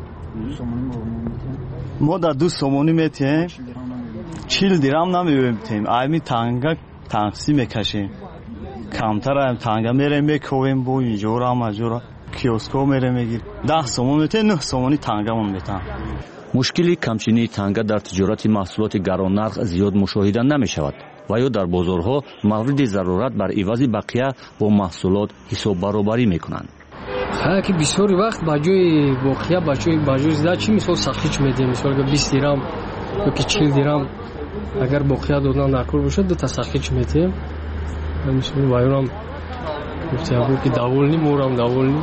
ما در دو سامانی میتیم چهل دیرم نمیبینیم. ایمی تنگه تقسیم میکشیم. کمتر هم تنگه میریم میکویم با اینجا را مجورا کیوسکو میریم میگیر. ده سامان میتیم نه سامانی تنگه من میتیم. مشکل کمچینی تنگه در تجارت محصولات گران نرخ زیاد مشاهده نمی شود و یا در بازارها مورد ضرورت بر عوض بقیه با محصولات حساب برابری می کنند. ها که بسیاری وقت با جای واقعیا با جای با جای زیاد چی مثال ساختش میدیم مثال که بیست درام یا که چهل درام اگر واقعیا دادن در کار باشه دو تا ساختش میدیم مثلا وایرام گفتم که داولنی مورم داولنی.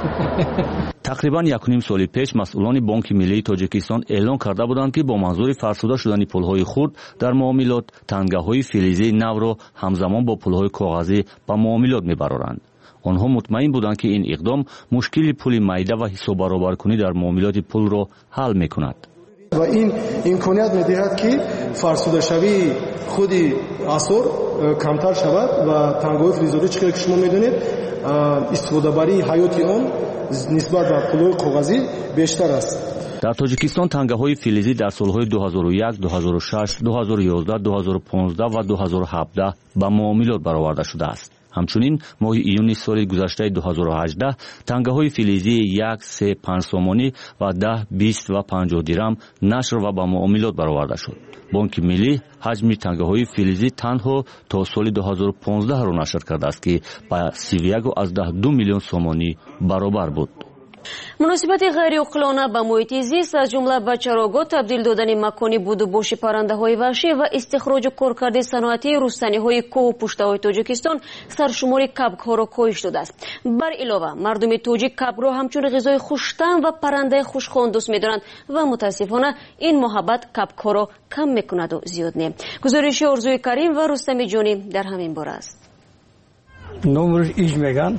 تقریبا یک و نیم سال پیش مسئولان بانک ملی تاجیکستان اعلان کرده بودند که با منظور فرسوده شدن پولهای خرد در معاملات تنگه‌های فلزی نو را همزمان با پولهای کاغذی به معاملات میبرند. آنها مطمئن بودند که این اقدام مشکل پول میده و حساب برابرکنی در معاملات پول را حل میکند. و این امکانیت میدهد که فرسوده شوی خودی اثر کمتر شود و تنگه‌های فلزی چقدر که شما میدونید استفاده بری حیات آن نسبت به پولهای کاغذی بیشتر است. در تاجیکستان تنگه‌های فلزی در سالهای دو هزار و یک، دو هزار و شش، دو هزار و یازده، دو هزار و پانزده و دو هزار و هفده به معاملات برآورده شده است. همچنین ماه ایون سال گذشته دو هزار و هجده تنگه‌های فلزی یک، سه، پنج سامانی و ده، بیست و پنجاه درم نشر و به معاملات برآورده شد. بانک ملی حجم تنگه‌های فلزی تنها تا سال دو هزار و پانزده را نشر کرده است که به سی و یک و از ده دو میلیون سامانی برابر بود. مناسبت غیر عاقلانه به محیط زیست از جمله به چراگاه تبدیل دادن مکانی بود و باش پرنده‌های وحشی و استخراج کارکرد صنعتی رستنی‌های کوه و پشته‌های تاجیکستان سرشمار کبک‌ها را کاهش داده است. بر علاوه مردم تاجیک کبک را همچون غذای خوش‌طعم و پرنده خوشخوان دوست می‌دارند و متاسفانه این محبت کبک‌ها را کم می‌کند و زیاد نه. گزارش آرزوی کریم و رستم جانی در همین باره است. نمرش ایش میگن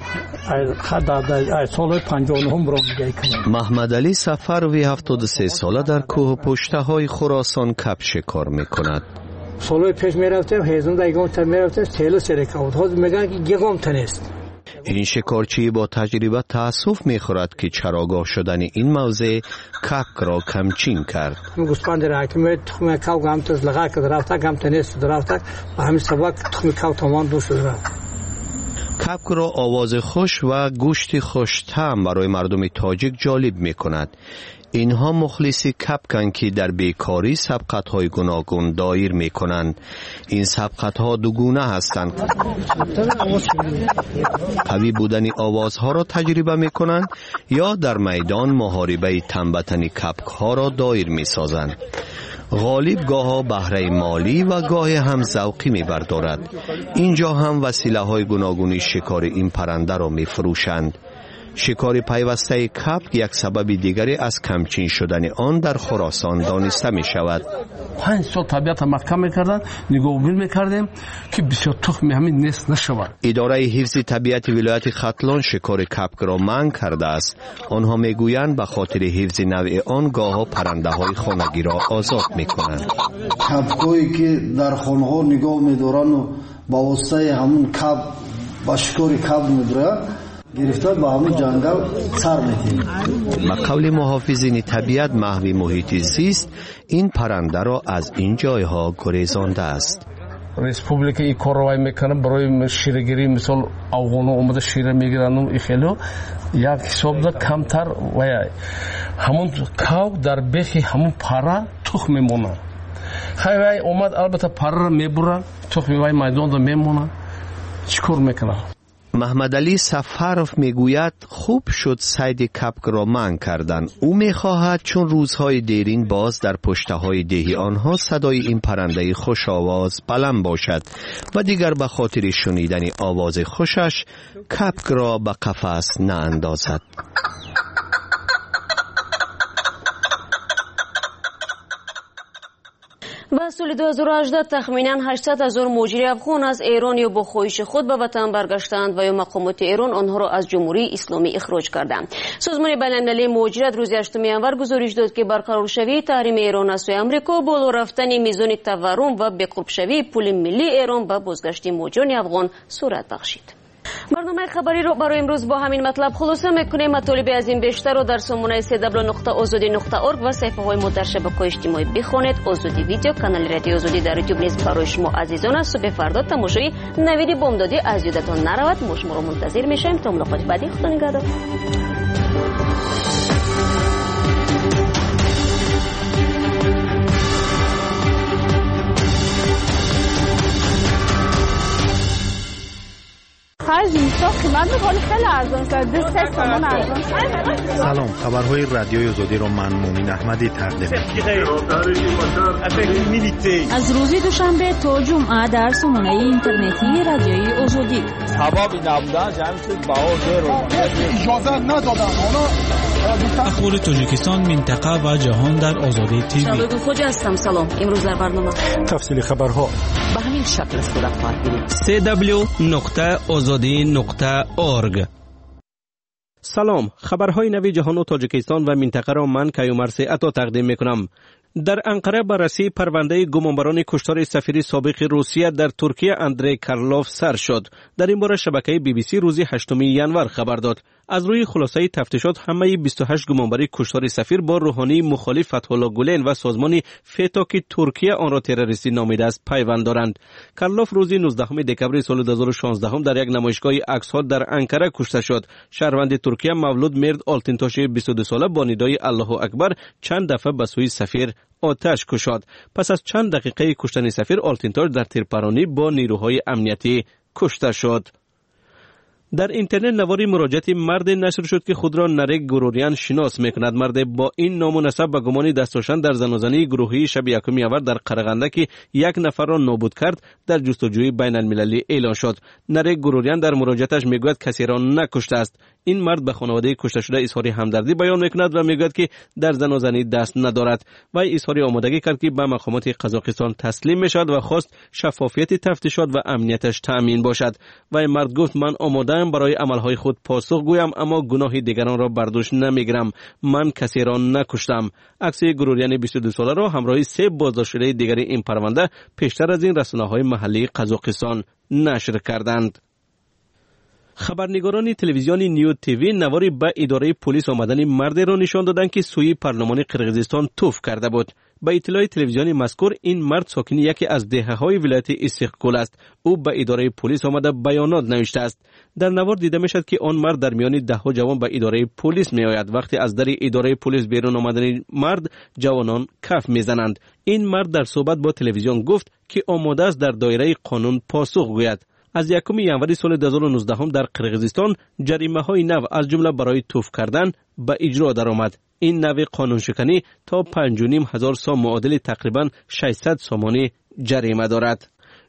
از سال پنجاه و نه رو میگه. محمد علی سفروی هفتاد و سه ساله در کوه و پشته های خراسان کب شکار میکند. سالهای پیش میرفتیم هزون دیگم تر میرفتیم سیل و سرکاوت ها میگن که گیگم تنست. این شکارچی با تجربه تأسف میخورد که چراگاه شدن این موضع کبک را کمچین کرد. گوسفند را که می تخم کاو گام تز لگا که رفته گام تنست درافته و همین سبک تخم کاو تمام دوست درافت. کبک را آواز خوش و گوشت خوش طعم برای مردم تاجیک جالب می کند. اینها مخلصی کبکند که در بیکاری سبقت های گوناگون دایر می کنند. این سبقت ها دو گونه هستند. قوی بودن آوازها را تجربه می کنند یا در میدان محاربه تنبتن کبک ها را دایر می سازند. غالب گاه بهره مالی و گاه هم ذوقی می بردارد. اینجا هم وسیله های گوناگون شکار این پرنده را می فروشند. شکار پیوسته کبک یک سبب دیگری از کمچین شدن آن در خراسان دانسته می شود. پنج سال طبیعت محکم میکردن نگاهبین میکردیم که بسیار تخم همین نصف نشود. اداره حفظ طبیعت ولایت ختلان شکار کبک را منع کرده است. آنها میگویند به خاطر حفظ نوع آن گاهی پرنده های خانگی را آزاد میکنند. کبکایی که در خانه نگاه میدارن و با واسطه همون کب با شکار کب میبرن گرفتار با همین جنگل سر میدیم. به قول محافظین طبیعت محو محیط زیست این پرنده را از این جایها گریزانده است. ریسپوبلیک این کار رو میکنه برای شیرگیری مثال افغانا اومده شیر میگیرن و خیلی یک حساب ده کمتر و همون کاو در بخی همون پره تخم میمونه. خیلی اومد البته پره را میبرن تخم وای میدان ده میمونه. چیکار میکنه؟ محمد علی سفروف میگوید خوب شد صید کبک را منع کردن. او میخواهد چون روزهای دیرین باز در پشته های دهی آنها صدای این پرنده خوش آواز بلند باشد و دیگر به خاطر شنیدن آواز خوشش کبک را به قفس ناندازد. و سال دو هزار و هجده تخمینا هشتصد هزار مهاجر افغان از ایران یا با خواهش خود به وطن برگشتند و یا مقامات ایران آنها را از جمهوری اسلامی اخراج کردند. سازمان بین‌المللی مهاجرت روز هشتم ژانویه گزارش داد که برقرار شوی تحریم ایران از سوی آمریکا بالا رفتن میزان تورم و بقرب شوی پول ملی ایران به بازگشت مهاجران افغان صورت بخشید. برنامه خبری رو برای امروز با همین مطلب خلاصه میکنیم. مطالب از این بیشتر رو در سامانه سی دبلیو نقطه آزادی نقطه اورگ و صفحه های ما در شبکه‌های اجتماعی بخوانید. آزادی ویدیو کانال رادیو آزادی در یوتیوب نیز برای شما عزیزان است. صبح فردا تماشای نوید بامدادی از یادتان نرود. ما شما رو منتظر میشیم تا ملاقات بعدی. خدا نگهدار. خرج میشه قیمت خیلی خیلی ارزان شده سه تومن ارزان شده. سلام، خبرهای رادیوی آزادی رو من مومین احمدی تقدیم از روز دوشنبه تا جمعه در سامانه اینترنتی رادیوی آزادی. سبب نبودن جمعیت باور اجازه ندادن. اخبار تاجیکستان، منطقه و جهان در آزادی تیوی. شبکه خوجا هستم. سلام. امروز در برنامه تفصیل خبرها به همین شکل صورت خواهد گرفت. سی دبلیو نقطه آزادی نقطه اورگ. سلام، خبرهای نوی جهان و تاجیکستان و منطقه را من کیومرث عطا تقدیم میکنم. در انقره بررسی پرونده گمانبران کشتار سفیر سابق روسیه در ترکیه اندری کارلوف سر شد. در این باره شبکه بی بی سی روز هشتم ژانویه خبر داد. از روی خلاصه تفتیشات همه بیست و هشت گمانبری کشتار سفیر با روحانی مخالف فتح‌الله گولن و سازمان فتا که ترکیه آن را تروریستی نامیده است پیوند دارند. کارلوف روز نوزدهم دکبر سال دو هزار و شانزده در یک نمایشگاه عکس‌ها در انقره کشته شد. شهروند ترکیه مولود مرد آلتینتاش بیست و دو ساله با ندای الله اکبر چند دفعه به سوی سفیر آتش کشید. پس از چند دقیقه کشتن سفیر، آلتینتاش در تیرپرانی با نیروهای امنیتی کشته شد. در اینترنت نواری مراجعت مرد نشر شد که خود را نرگ گروریان شناس میکند. مرد با این نام و نسب به گمان دستوشان در زنازنی گروهی شب یکم ژانویه در قرغنده که یک نفر را نابود کرد در جستجوی بین المللی اعلان شد. نرگ گروریان در مراجعتش میگوید کسی را نکشته است. این مرد به خانواده کشته شده اظهار همدردی بیان میکند و میگوید که در زنازنی دست ندارد و اظهار آمادگی کرد که به مقامات قزاقستان تسلیم میشد و خواست شفافیت تفتیشات و امنیتش تأمین باشد. و این مرد گفت من آماده برای عملهای خود پاسخ گویم، اما گناه دیگران را برداشت نمیگیرم. من کسی را نکشتم. عکس گروریان بیست و دو ساله را همراه سه بازداشت شده دیگر این پرونده پیشتر از این رسانه‌های محلی قزاقستان نشر کردند. خبرنگاران تلویزیون نیو تیوی نواری به اداره پلیس آمدن مرد را نشان دادند که سوی پارلمان قرقیزستان توف کرده بود. به اطلاع تلویزیونی مذکور این مرد ساکن یکی از دهه‌های ولایت استقلال است. او به اداره پلیس آمده بیانات نوشته است. در نوار دیده میشد که آن مرد در میان ده‌ها جوان به اداره پلیس میآید. وقتی از در اداره پلیس بیرون آمدن مرد، جوانان کف میزنند. این مرد در صحبت با تلویزیون گفت که آماده است در دایره قانون پاسخ گوید. از یکم ژانویه سال دو هزار و نوزده در قرقیزستان جریمه‌های نو از جمله برای توف کردن به اجرا درآمد. این نوع قانون شکنی تا پنج و نیم هزار سام معادل تقریبا ششصد سامانی جریمه دارد.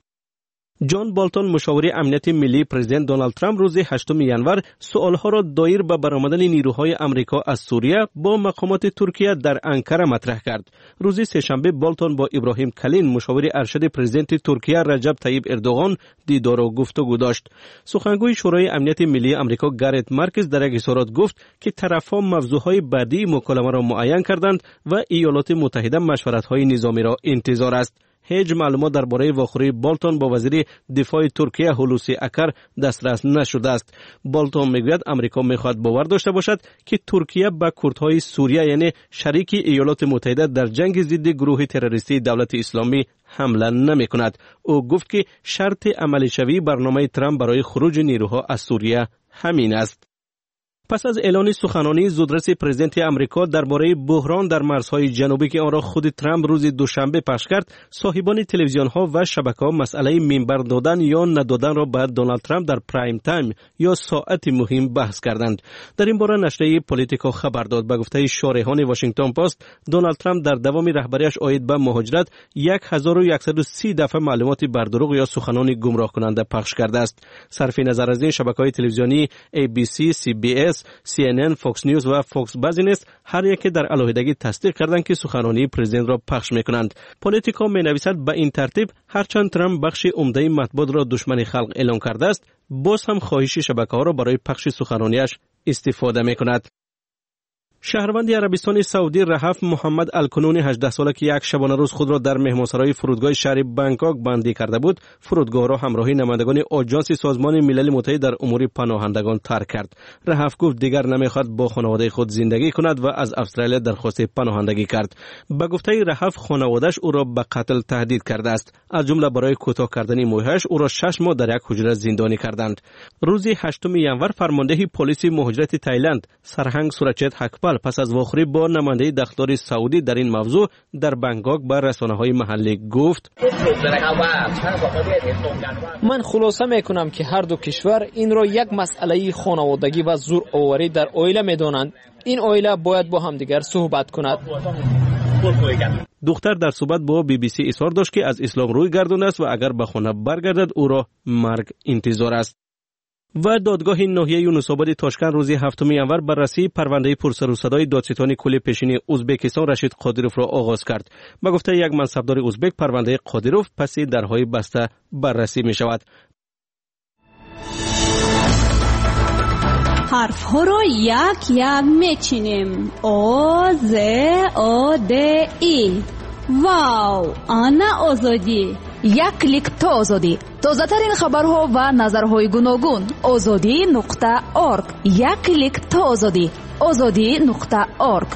جان بالتون مشاور امنیت ملی پرزیدنت دونالد ترامپ روز هشتم ژانویه سوالها را دایر به برآمدن نیروهای آمریکا از سوریه با مقامات ترکیه در انقره مطرح کرد. روز سه‌شنبه بالتون با ابراهیم کلین مشاور ارشد پرزیدنت ترکیه رجب طیب اردوغان دیدار و گفتگو داشت. سخنگوی شورای امنیت ملی آمریکا گارت مارکز در یک اظهارات گفت که طرف‌ها موضوعهای بعدی مکالمه را معین کردند و ایالات متحده مشورت‌های نظامی را انتظار است. هیچ معلومات درباره واخوری بالتون با وزیر دفاع ترکیه هولوسی اکر دسترس نشده است. بالتون میگوید آمریکا میخواهد باور داشته باشد که ترکیه به کردهای سوریه یعنی شریک ایالات متحده در جنگ ضد گروه تروریستی دولت اسلامی حمله نمی کند. او گفت که شرط عملی شوی برنامه ترامپ برای خروج نیروها از سوریه همین است. پس از اعلان سخنانی زودرس پرزیدنت آمریکا درباره بحران در مرزهای جنوبی که آن را خود ترامپ روز دوشنبه پخش کرد، صاحبان تلویزیون‌ها و شبکه‌ها مسئله منبر دادن یا ندادن را به دونالد ترامپ در پرایم تایم یا ساعت مهم بحث کردند. در این باره نشریه پلیتیکو خبر داد. به گفته شارحان واشنگتن پست، دونالد ترامپ در دوام رهبریش عاید به مهاجرت هزار و صد و سی دفعه معلوماتی بر دروغ یا سخنان گمراه کننده پخش کرده است. صرف نظر از این شبکه‌های تلویزیونی ای بی سی، سی بی اس، سی ان ان، فاکس نیوز و فاکس بیزینس هر یک در علیحدگی تصدیق کردند که سخنرانی پرزیدنت را پخش می‌کنند. پلیتیکو می‌نویسد به این ترتیب هرچند ترامپ بخش عمده مطبوعات را دشمن خلق اعلان کرده است، باز هم خواهش شبکه‌ها را برای پخش سخنرانیش استفاده می‌کند. شهروند عربستان سعودی رهف محمد الکنونی هجده ساله که یک شبانه روز خود را در مهمانسرای فرودگاه شهر بانکوک بندی کرده بود، فرودگاه را همراهی نمایندگان آژانس سازمان ملل متحد در امور پناهندگان ترک کرد. رهف گفت دیگر نمیخواد با خانواده خود زندگی کند و از استرالیا درخواست پناهندگی کرد. به گفته رهف خانواده‌اش او را به قتل تهدید کرده است. از جمله برای کوتاه کردن موهایش او را شش ماه در یک حجره زندانی کردند. روز هشتم ژانویه فرمانده پلیس مهاجرت تایلند سرهنگ سورچت حکپال کمال پس از واخوری با نماینده دختر سعودی در این موضوع در بنگاک به رسانه‌های محلی گفت: من خلاصه میکنم که هر دو کشور این را یک مسئله خانوادگی و زور آوری در عائله میدانند. این عائله باید با همدیگر صحبت کند. دختر در صحبت با بی بی سی اظهار داشت که از اسلام روی گردانده است و اگر به خانه برگردد او را مرگ انتظار است. و دادگاه ناحیه یونس‌آباد تاشکند روز هفتم ژانویه بررسی پرونده پرسر و صدای دادستان کل پیشین ازبکستان رشید قادیروف را آغاز کرد. به گفته یک منصبدار ازبک، پرونده قادیروف پس درهای بسته بررسی می شود. حرف ها را یک یک میچینیم. او ز او د ای. واو، آنا آزادی. یک کلیک تا آزادی. تازه ترین خبرها و نظرهای گوناگون. آزادی نقطه ارگ. یک کلیک تا آزادی. آزادی نقطه ارگ.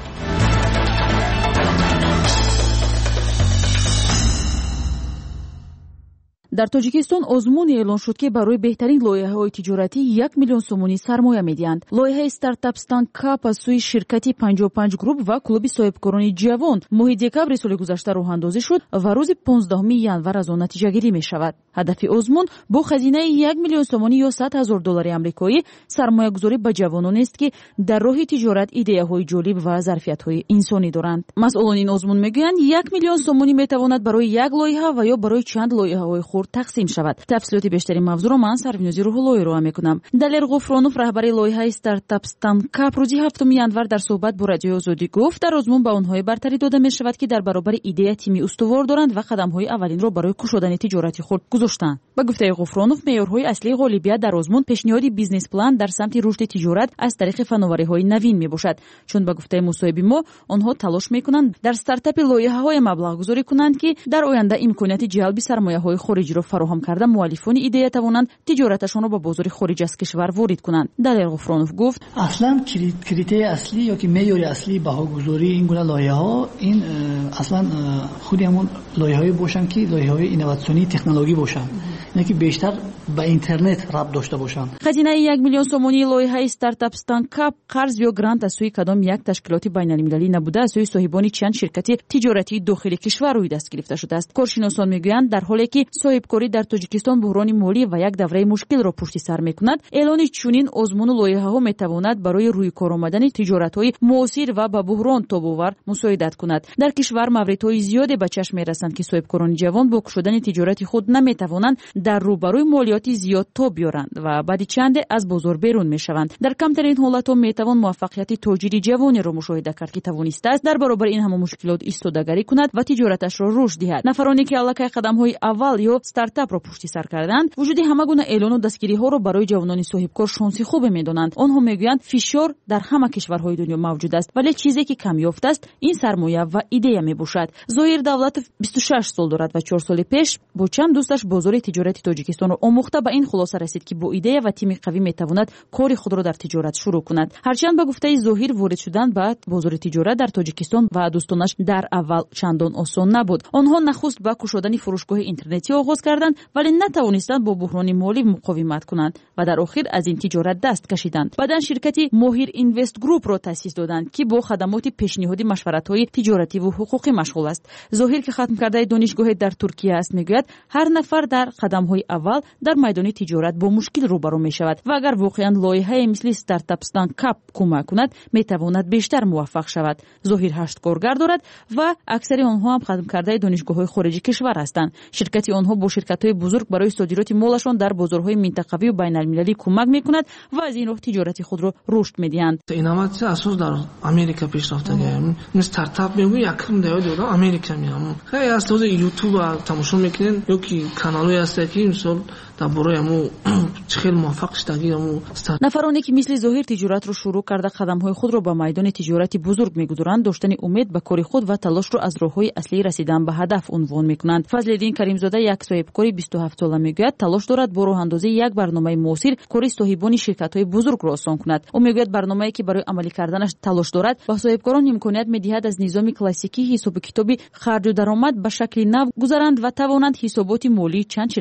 در تاجیکستان آزمون اعلان شد که برای بهترین لایحه‌های تجارتی یک میلیون سومونی سرمایه می‌دهند. لایحه استارتاپستان کاپ از سوی شرکتی پنجاه و پنج گروپ و کلوب صاحبکاران جوان ماه دکبر سال گذشته راه اندازی شد و روز پانزدهم ژانویه از آن نتیجه گیری می‌شود. هدف آزمون با خزینه یک میلیون سومونی یا صد هزار دلار آمریکایی سرمایه‌گذاری به جوانان است که در راه تجارت ایده‌های جالب و ظرفیت‌های انسانی دارند. مسئولان این آزمون می‌گویند یک میلیون سومونی می‌تواند برای یک لایحه و یا برای چند لایحه‌های تقسیم شود. تفصیلات بیشتری موضوع را من سروینوزی روح‌اللهی رو میکنم. دلیر غفرانوف رهبر لایحه استارتاپستان کاپ روز هفتم ژانویه در صحبت با رادیو آزادی گفت در آزمون به آنها برتری داده می شود که در برابر ایده تیمی استوار دارند و قدم‌های اولین را برای گشودن تجارتی خود گذاشتند. با گفته غفرانوف، معیارهای اصلی غالبیت در آزمون پیشنهاد بیزنس پلان در سمت رشد تجارت از طریق فناوری‌های نوین میباشد، چون با گفته مصاحبه ما آنها تلاش میکنند در استارتاپ لایحه‌های مبلغ گذاری کنند که در آینده امکانات جلب سرمایه‌های خارجی را فراهم کرده مؤلفان ایده توانند تجارتشان را به بازار خارج از کشور وارد کنند. دلیر غفرانوف گفت: اصلا کریتریای اصلی یا که معیار اصلی بهاگذاری این گونه لایحه‌ها این اصلا خود همون لایحه‌ای باشن که لایحه‌های اینواسیونی تکنولوژی باشن، نه که بیشتر به اینترنت ربط داشته باشن. خزینه یک میلیون سومونی لایحه استارتاپستان کاپ قرض یا گرانت از سوی کدام یک تشکیلات بین‌المللی نبوده از سوی صاحبان چند شرکت تجارتی داخلی کشور روی دست گرفته شده است. کارشناسان میگویند در حالی که صاحبکاری در تاجیکستان بحران مالی و یک دوره مشکل را پشت سر میکند، اعلان چنین آزمون لایحه‌ها میتواند برای روی کار آمدن تجارت‌های موثر و با بحران تاب‌آور مساعدت کند. در کشور موردهای زیادی به چشم میرسند که صاحبکاران جوان با گشودن تجارت خود نمیتوانند در روبروی مالیاتی زیاد تاب بیارند و بعد چند از بازار بیرون میشوند. در کمترین حالت‌ها میتوان موفقیت تاجری جوانی را مشاهده کرد که توانسته است در برابر این همه مشکلات ایستادگی کند و تجارتش را رشد دهد. نفرانی که الکی قدم‌های اول یا استارتاپ را پشت سر کردند، وجود همه گونه اعلان و دستگیری‌ها را برای جوانان صاحبکار شانسی خوب می‌دانند. آنها میگویند فشار در همه کشورهای دنیا موجود است، ولی چیزی که کم یافته است این سرمایه و ایده میباشد. ظاهر دولت بیست و شش سال دارد و چهار سال پیش با چند دوستش بازار تجارت تاجیکستان را آموخته به این خلاصه رسید که با ایده و تیم قوی میتواند کار خود را در تجارت شروع کند. هرچند به گفته ظاهر وارد شدن به بازار تجارت در تاجیکستان و دوستانش در اول چندان آسان نبود. آنها نخست با گشودن فروشگاه اینترنتی آغاز کردند ولی نتوانستند با بحران مالی مقاومت کنند و در آخر از این تجارت دست کشیدند. بعداً شرکتی ماهر اینوست گروپ را تأسیس دادند که با خدمات پیشنهادی مشورت‌های تجارتی و حقوقی مشغول است. ظاهر که ختم کرده دانشگاه در ترکیه است میگوید هر نفر در قدم‌های اول در میدان تجارت با مشکل روبرو می‌شود و اگر واقعاً لایحه مثل استارتاپستان کاپ کمک کند میتواند بیشتر موفق شود. ظاهر هشت کارگر دارد و اکثر آنها هم ختم کرده دانشگاه‌های خارجی کشور هستند. شرکت آنها با شرکت‌های بزرگ برای صادرات مالشان در بازارهای منطقوی و بین‌المللی کمک می‌کند و از این راه تجارت خود را رشد می‌دهند. اینامات اساس در امریکا پیشرفته گرفت. این استارتاپ میگه یکم دیگه دور امریکا میام. خیلی از لحاظ یوتیوب تماشا میکنین یا کی کانالای هست که مثلا در برای مو خیلی موفق شدگی مو نفرانی که مثل ظاهر تجارت رو شروع کرده قدم‌های خود را به میدان تجارتی بزرگ می‌گذارند، داشتن امید به کار خود و تلاش رو از راه‌های اصلی رسیدن به هدف عنوان می‌کنند. فضل‌الدین کریمزاده یک صاحبکار بیست و هفت ساله میگوید تلاش دارد با راه اندازی یک برنامه موثر کار صاحبان شرکت‌های بزرگ را آسان کند. او میگوید برنامه‌ای که برای عملی کردنش تلاش دارد با صاحبکاران امکانیت می‌دهد از نظام کلاسیکی حساب کتابی خرج و درآمد به شکل نو گذارند و توانند حسابات مالی چند شرکت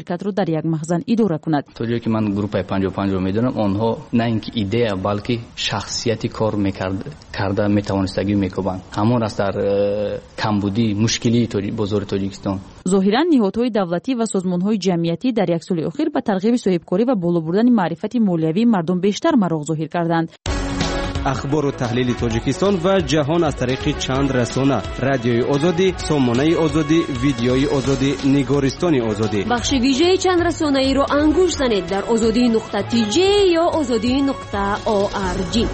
شرکت رو در یک مخزن اداره کند. طوری که من گروه پنجاه و پنج رو میدونم، آنها نه اینکه ایده بلکه شخصیتی کار میکرد کرده میتوانستگی میکوبند. همون است در کمبودی مشکلی توری بزرگ تاجیکستان. ظاهرا نهادهای دولتی و سازمانهای جمعیتی در یک سال اخیر به ترغیب صاحبکاری و بالا بردن معرفت مالیوی مردم بیشتر مراغ ظاهر کردند. اخبار و تحلیل تاجیکستان و جهان از طریق چند رسانه: رادیوی آزادی، سامانه آزادی، ویدیوی آزادی، نگارستان آزادی. بخش ویژه چند رسانه ای را انگوش زنید در آزادی نقطه تی جی یا آزادی نقطه او آر جی.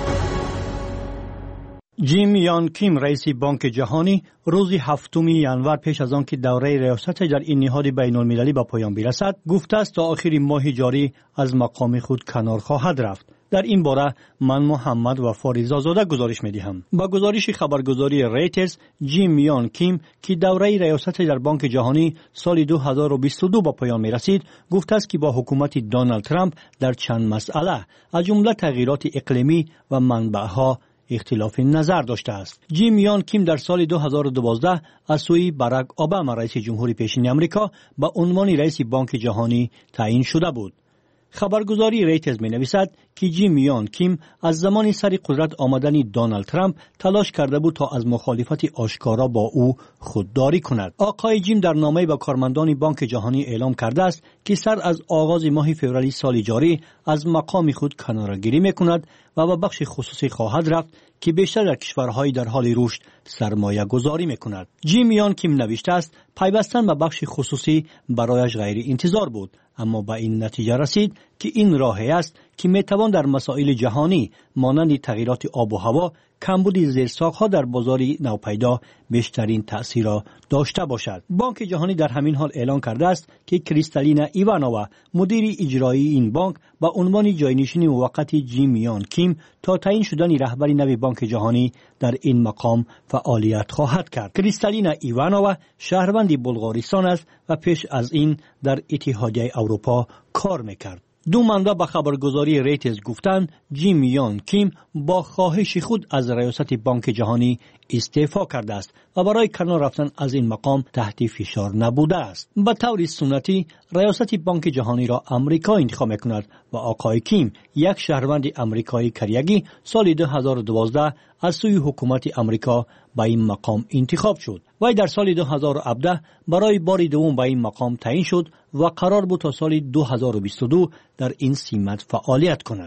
جیم یان کیم رئیس بانک جهانی روز هفتم ژانویه پیش از آن که دوره ریاست در این نهاد بین المللی به پایان برسد گفته است تا آخر ماه جاری از مقام خود کنار خواهد رفت. در این باره من محمد و فاریزا زاده گزارش می‌دهم. با گزارش خبرگزاری ریترز، جیم یان کیم که دوره ریاست در بانک جهانی سال دو هزار و بیست و دو به پایان می‌رسید، گفته است که با حکومت دونالد ترامپ در چند مسئله از جمله تغییرات اقلیمی و منبع‌ها اختلاف نظر داشته است. جیم یان کیم در سال دو هزار و دوازده از سوی باراک اوباما رئیس جمهوری پیشین آمریکا به عنوان رئیس بانک جهانی تعیین شده بود. خبرگزاری ریترز می نویسد که جیم یان کیم از زمان سر قدرت آمدن دونالد ترامپ تلاش کرده بود تا از مخالفت آشکارا با او خودداری کند. آقای جیم در نامه به کارمندان بانک جهانی اعلام کرده است که سر از آغاز ماه فوریه سال جاری از مقام خود کناره‌گیری می‌کند و به بخش خصوصی خواهد رفت که بیشتر در کشورهای در حال رشد سرمایه گذاری می‌کند. جیم یان کیم نوشته است پیوستن به بخش خصوصی برایش غیر انتظار بود، اما به این نتیجه رسید که این راهی است که میتوان در مسائل جهانی مانند تغییرات آب و هوا، کمبود زیرساخت‌ها در بازار نوپیدا بیشترین تأثیر را داشته باشد. بانک جهانی در همین حال اعلان کرده است که کریستالینا ایوانووا مدیر اجرایی این بانک با عنوان جاینشین موقت جیم یان کیم تا تعیین شدن رهبر نو بانک جهانی در این مقام فعالیت خواهد کرد. کریستالینا ایوانووا شهروند بلغارستان است و پیش از این در اتحادیه اروپا کار میکرد. دو منبع به خبرگزاری ریترز گفتند جیم یان کیم با خواهش خود از ریاست بانک جهانی استعفا کرده است و برای کنار رفتن از این مقام تحت فشار نبوده است. به طور سنتی ریاست بانک جهانی را امریکا انتخاب می‌کند و آقای کیم یک شهروند امریکایی کریگی سال دو هزار و دوازده از سوی حکومت امریکا به این مقام انتخاب شد. وی در سال دو هزار و هفده برای بار دوم به این مقام تعیین شد و قرار بود تا سال دو هزار و بیست و دو در این سمت فعالیت کند.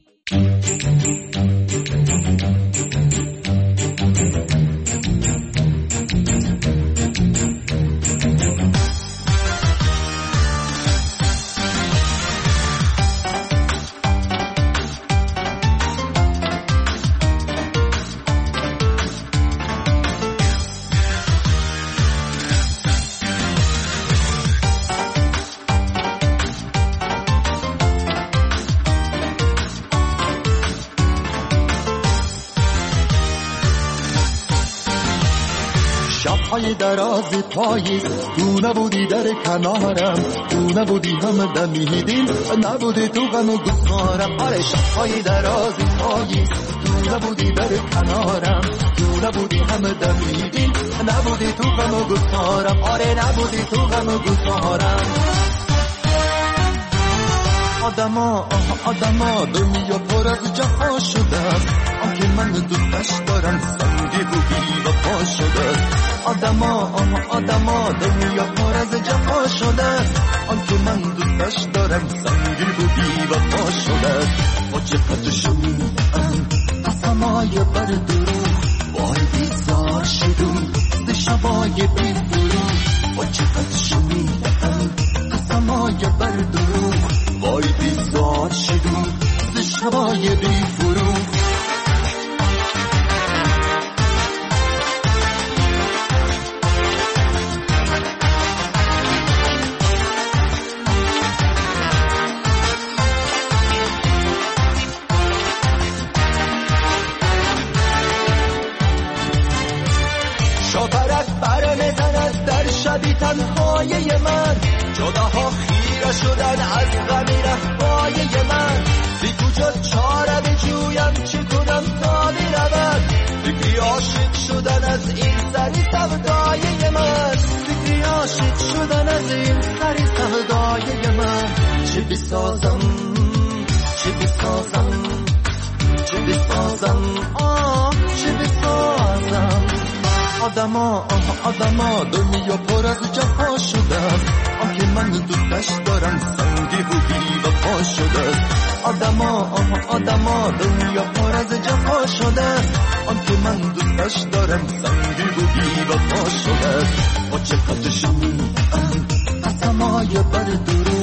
های دراز پاییز تو نبودی در کنارم، تو نبودی هم دمیدیم، نبودی تو غم و گفتارم. آره شب‌های دراز پاییز تو نبودی در کنارم، تو نبودی هم دمیدیم، نبودی تو غم و گفتارم. آره نبودی تو غم و گفتارم. آدما آدما دنیا پر از جفا شده است، آنکه من دوستش دارم سنگی و بی وفا شده است. آدما آدما دنیا پر از جفا شده است، آنکه من دوستش دارم سنگی و بی وفا شده است. با چقدر شنیدم قسمای بر دروغ، وای بیزار شدم ز شبای بی فروغ. با چقدر شنیدم قسمای بر دروغ، وای بیزار شدم ز شبای بی فروغ. شاپرک بر میزند در شبی تنهای من، جداها خیره شدن از غمی رفای من. بی کجا چاره بجویم چی کنم تا برود، فکری عاشق شدن از این سری سودای من، فکری عاشق شدن از این سری سودای سایه من چه بسازم چه بسازم چه بسازم آه چه بسازم آدما آدما دنیا پر از جفا شده است آنکه من دوستش دارم سنگی و بی وفا شده است آدما آدما دنیا پر از جفا شده است آنکه من دوستش دارم سنگی و بی وفا شده است با چقدر شمیم قسمای بر درو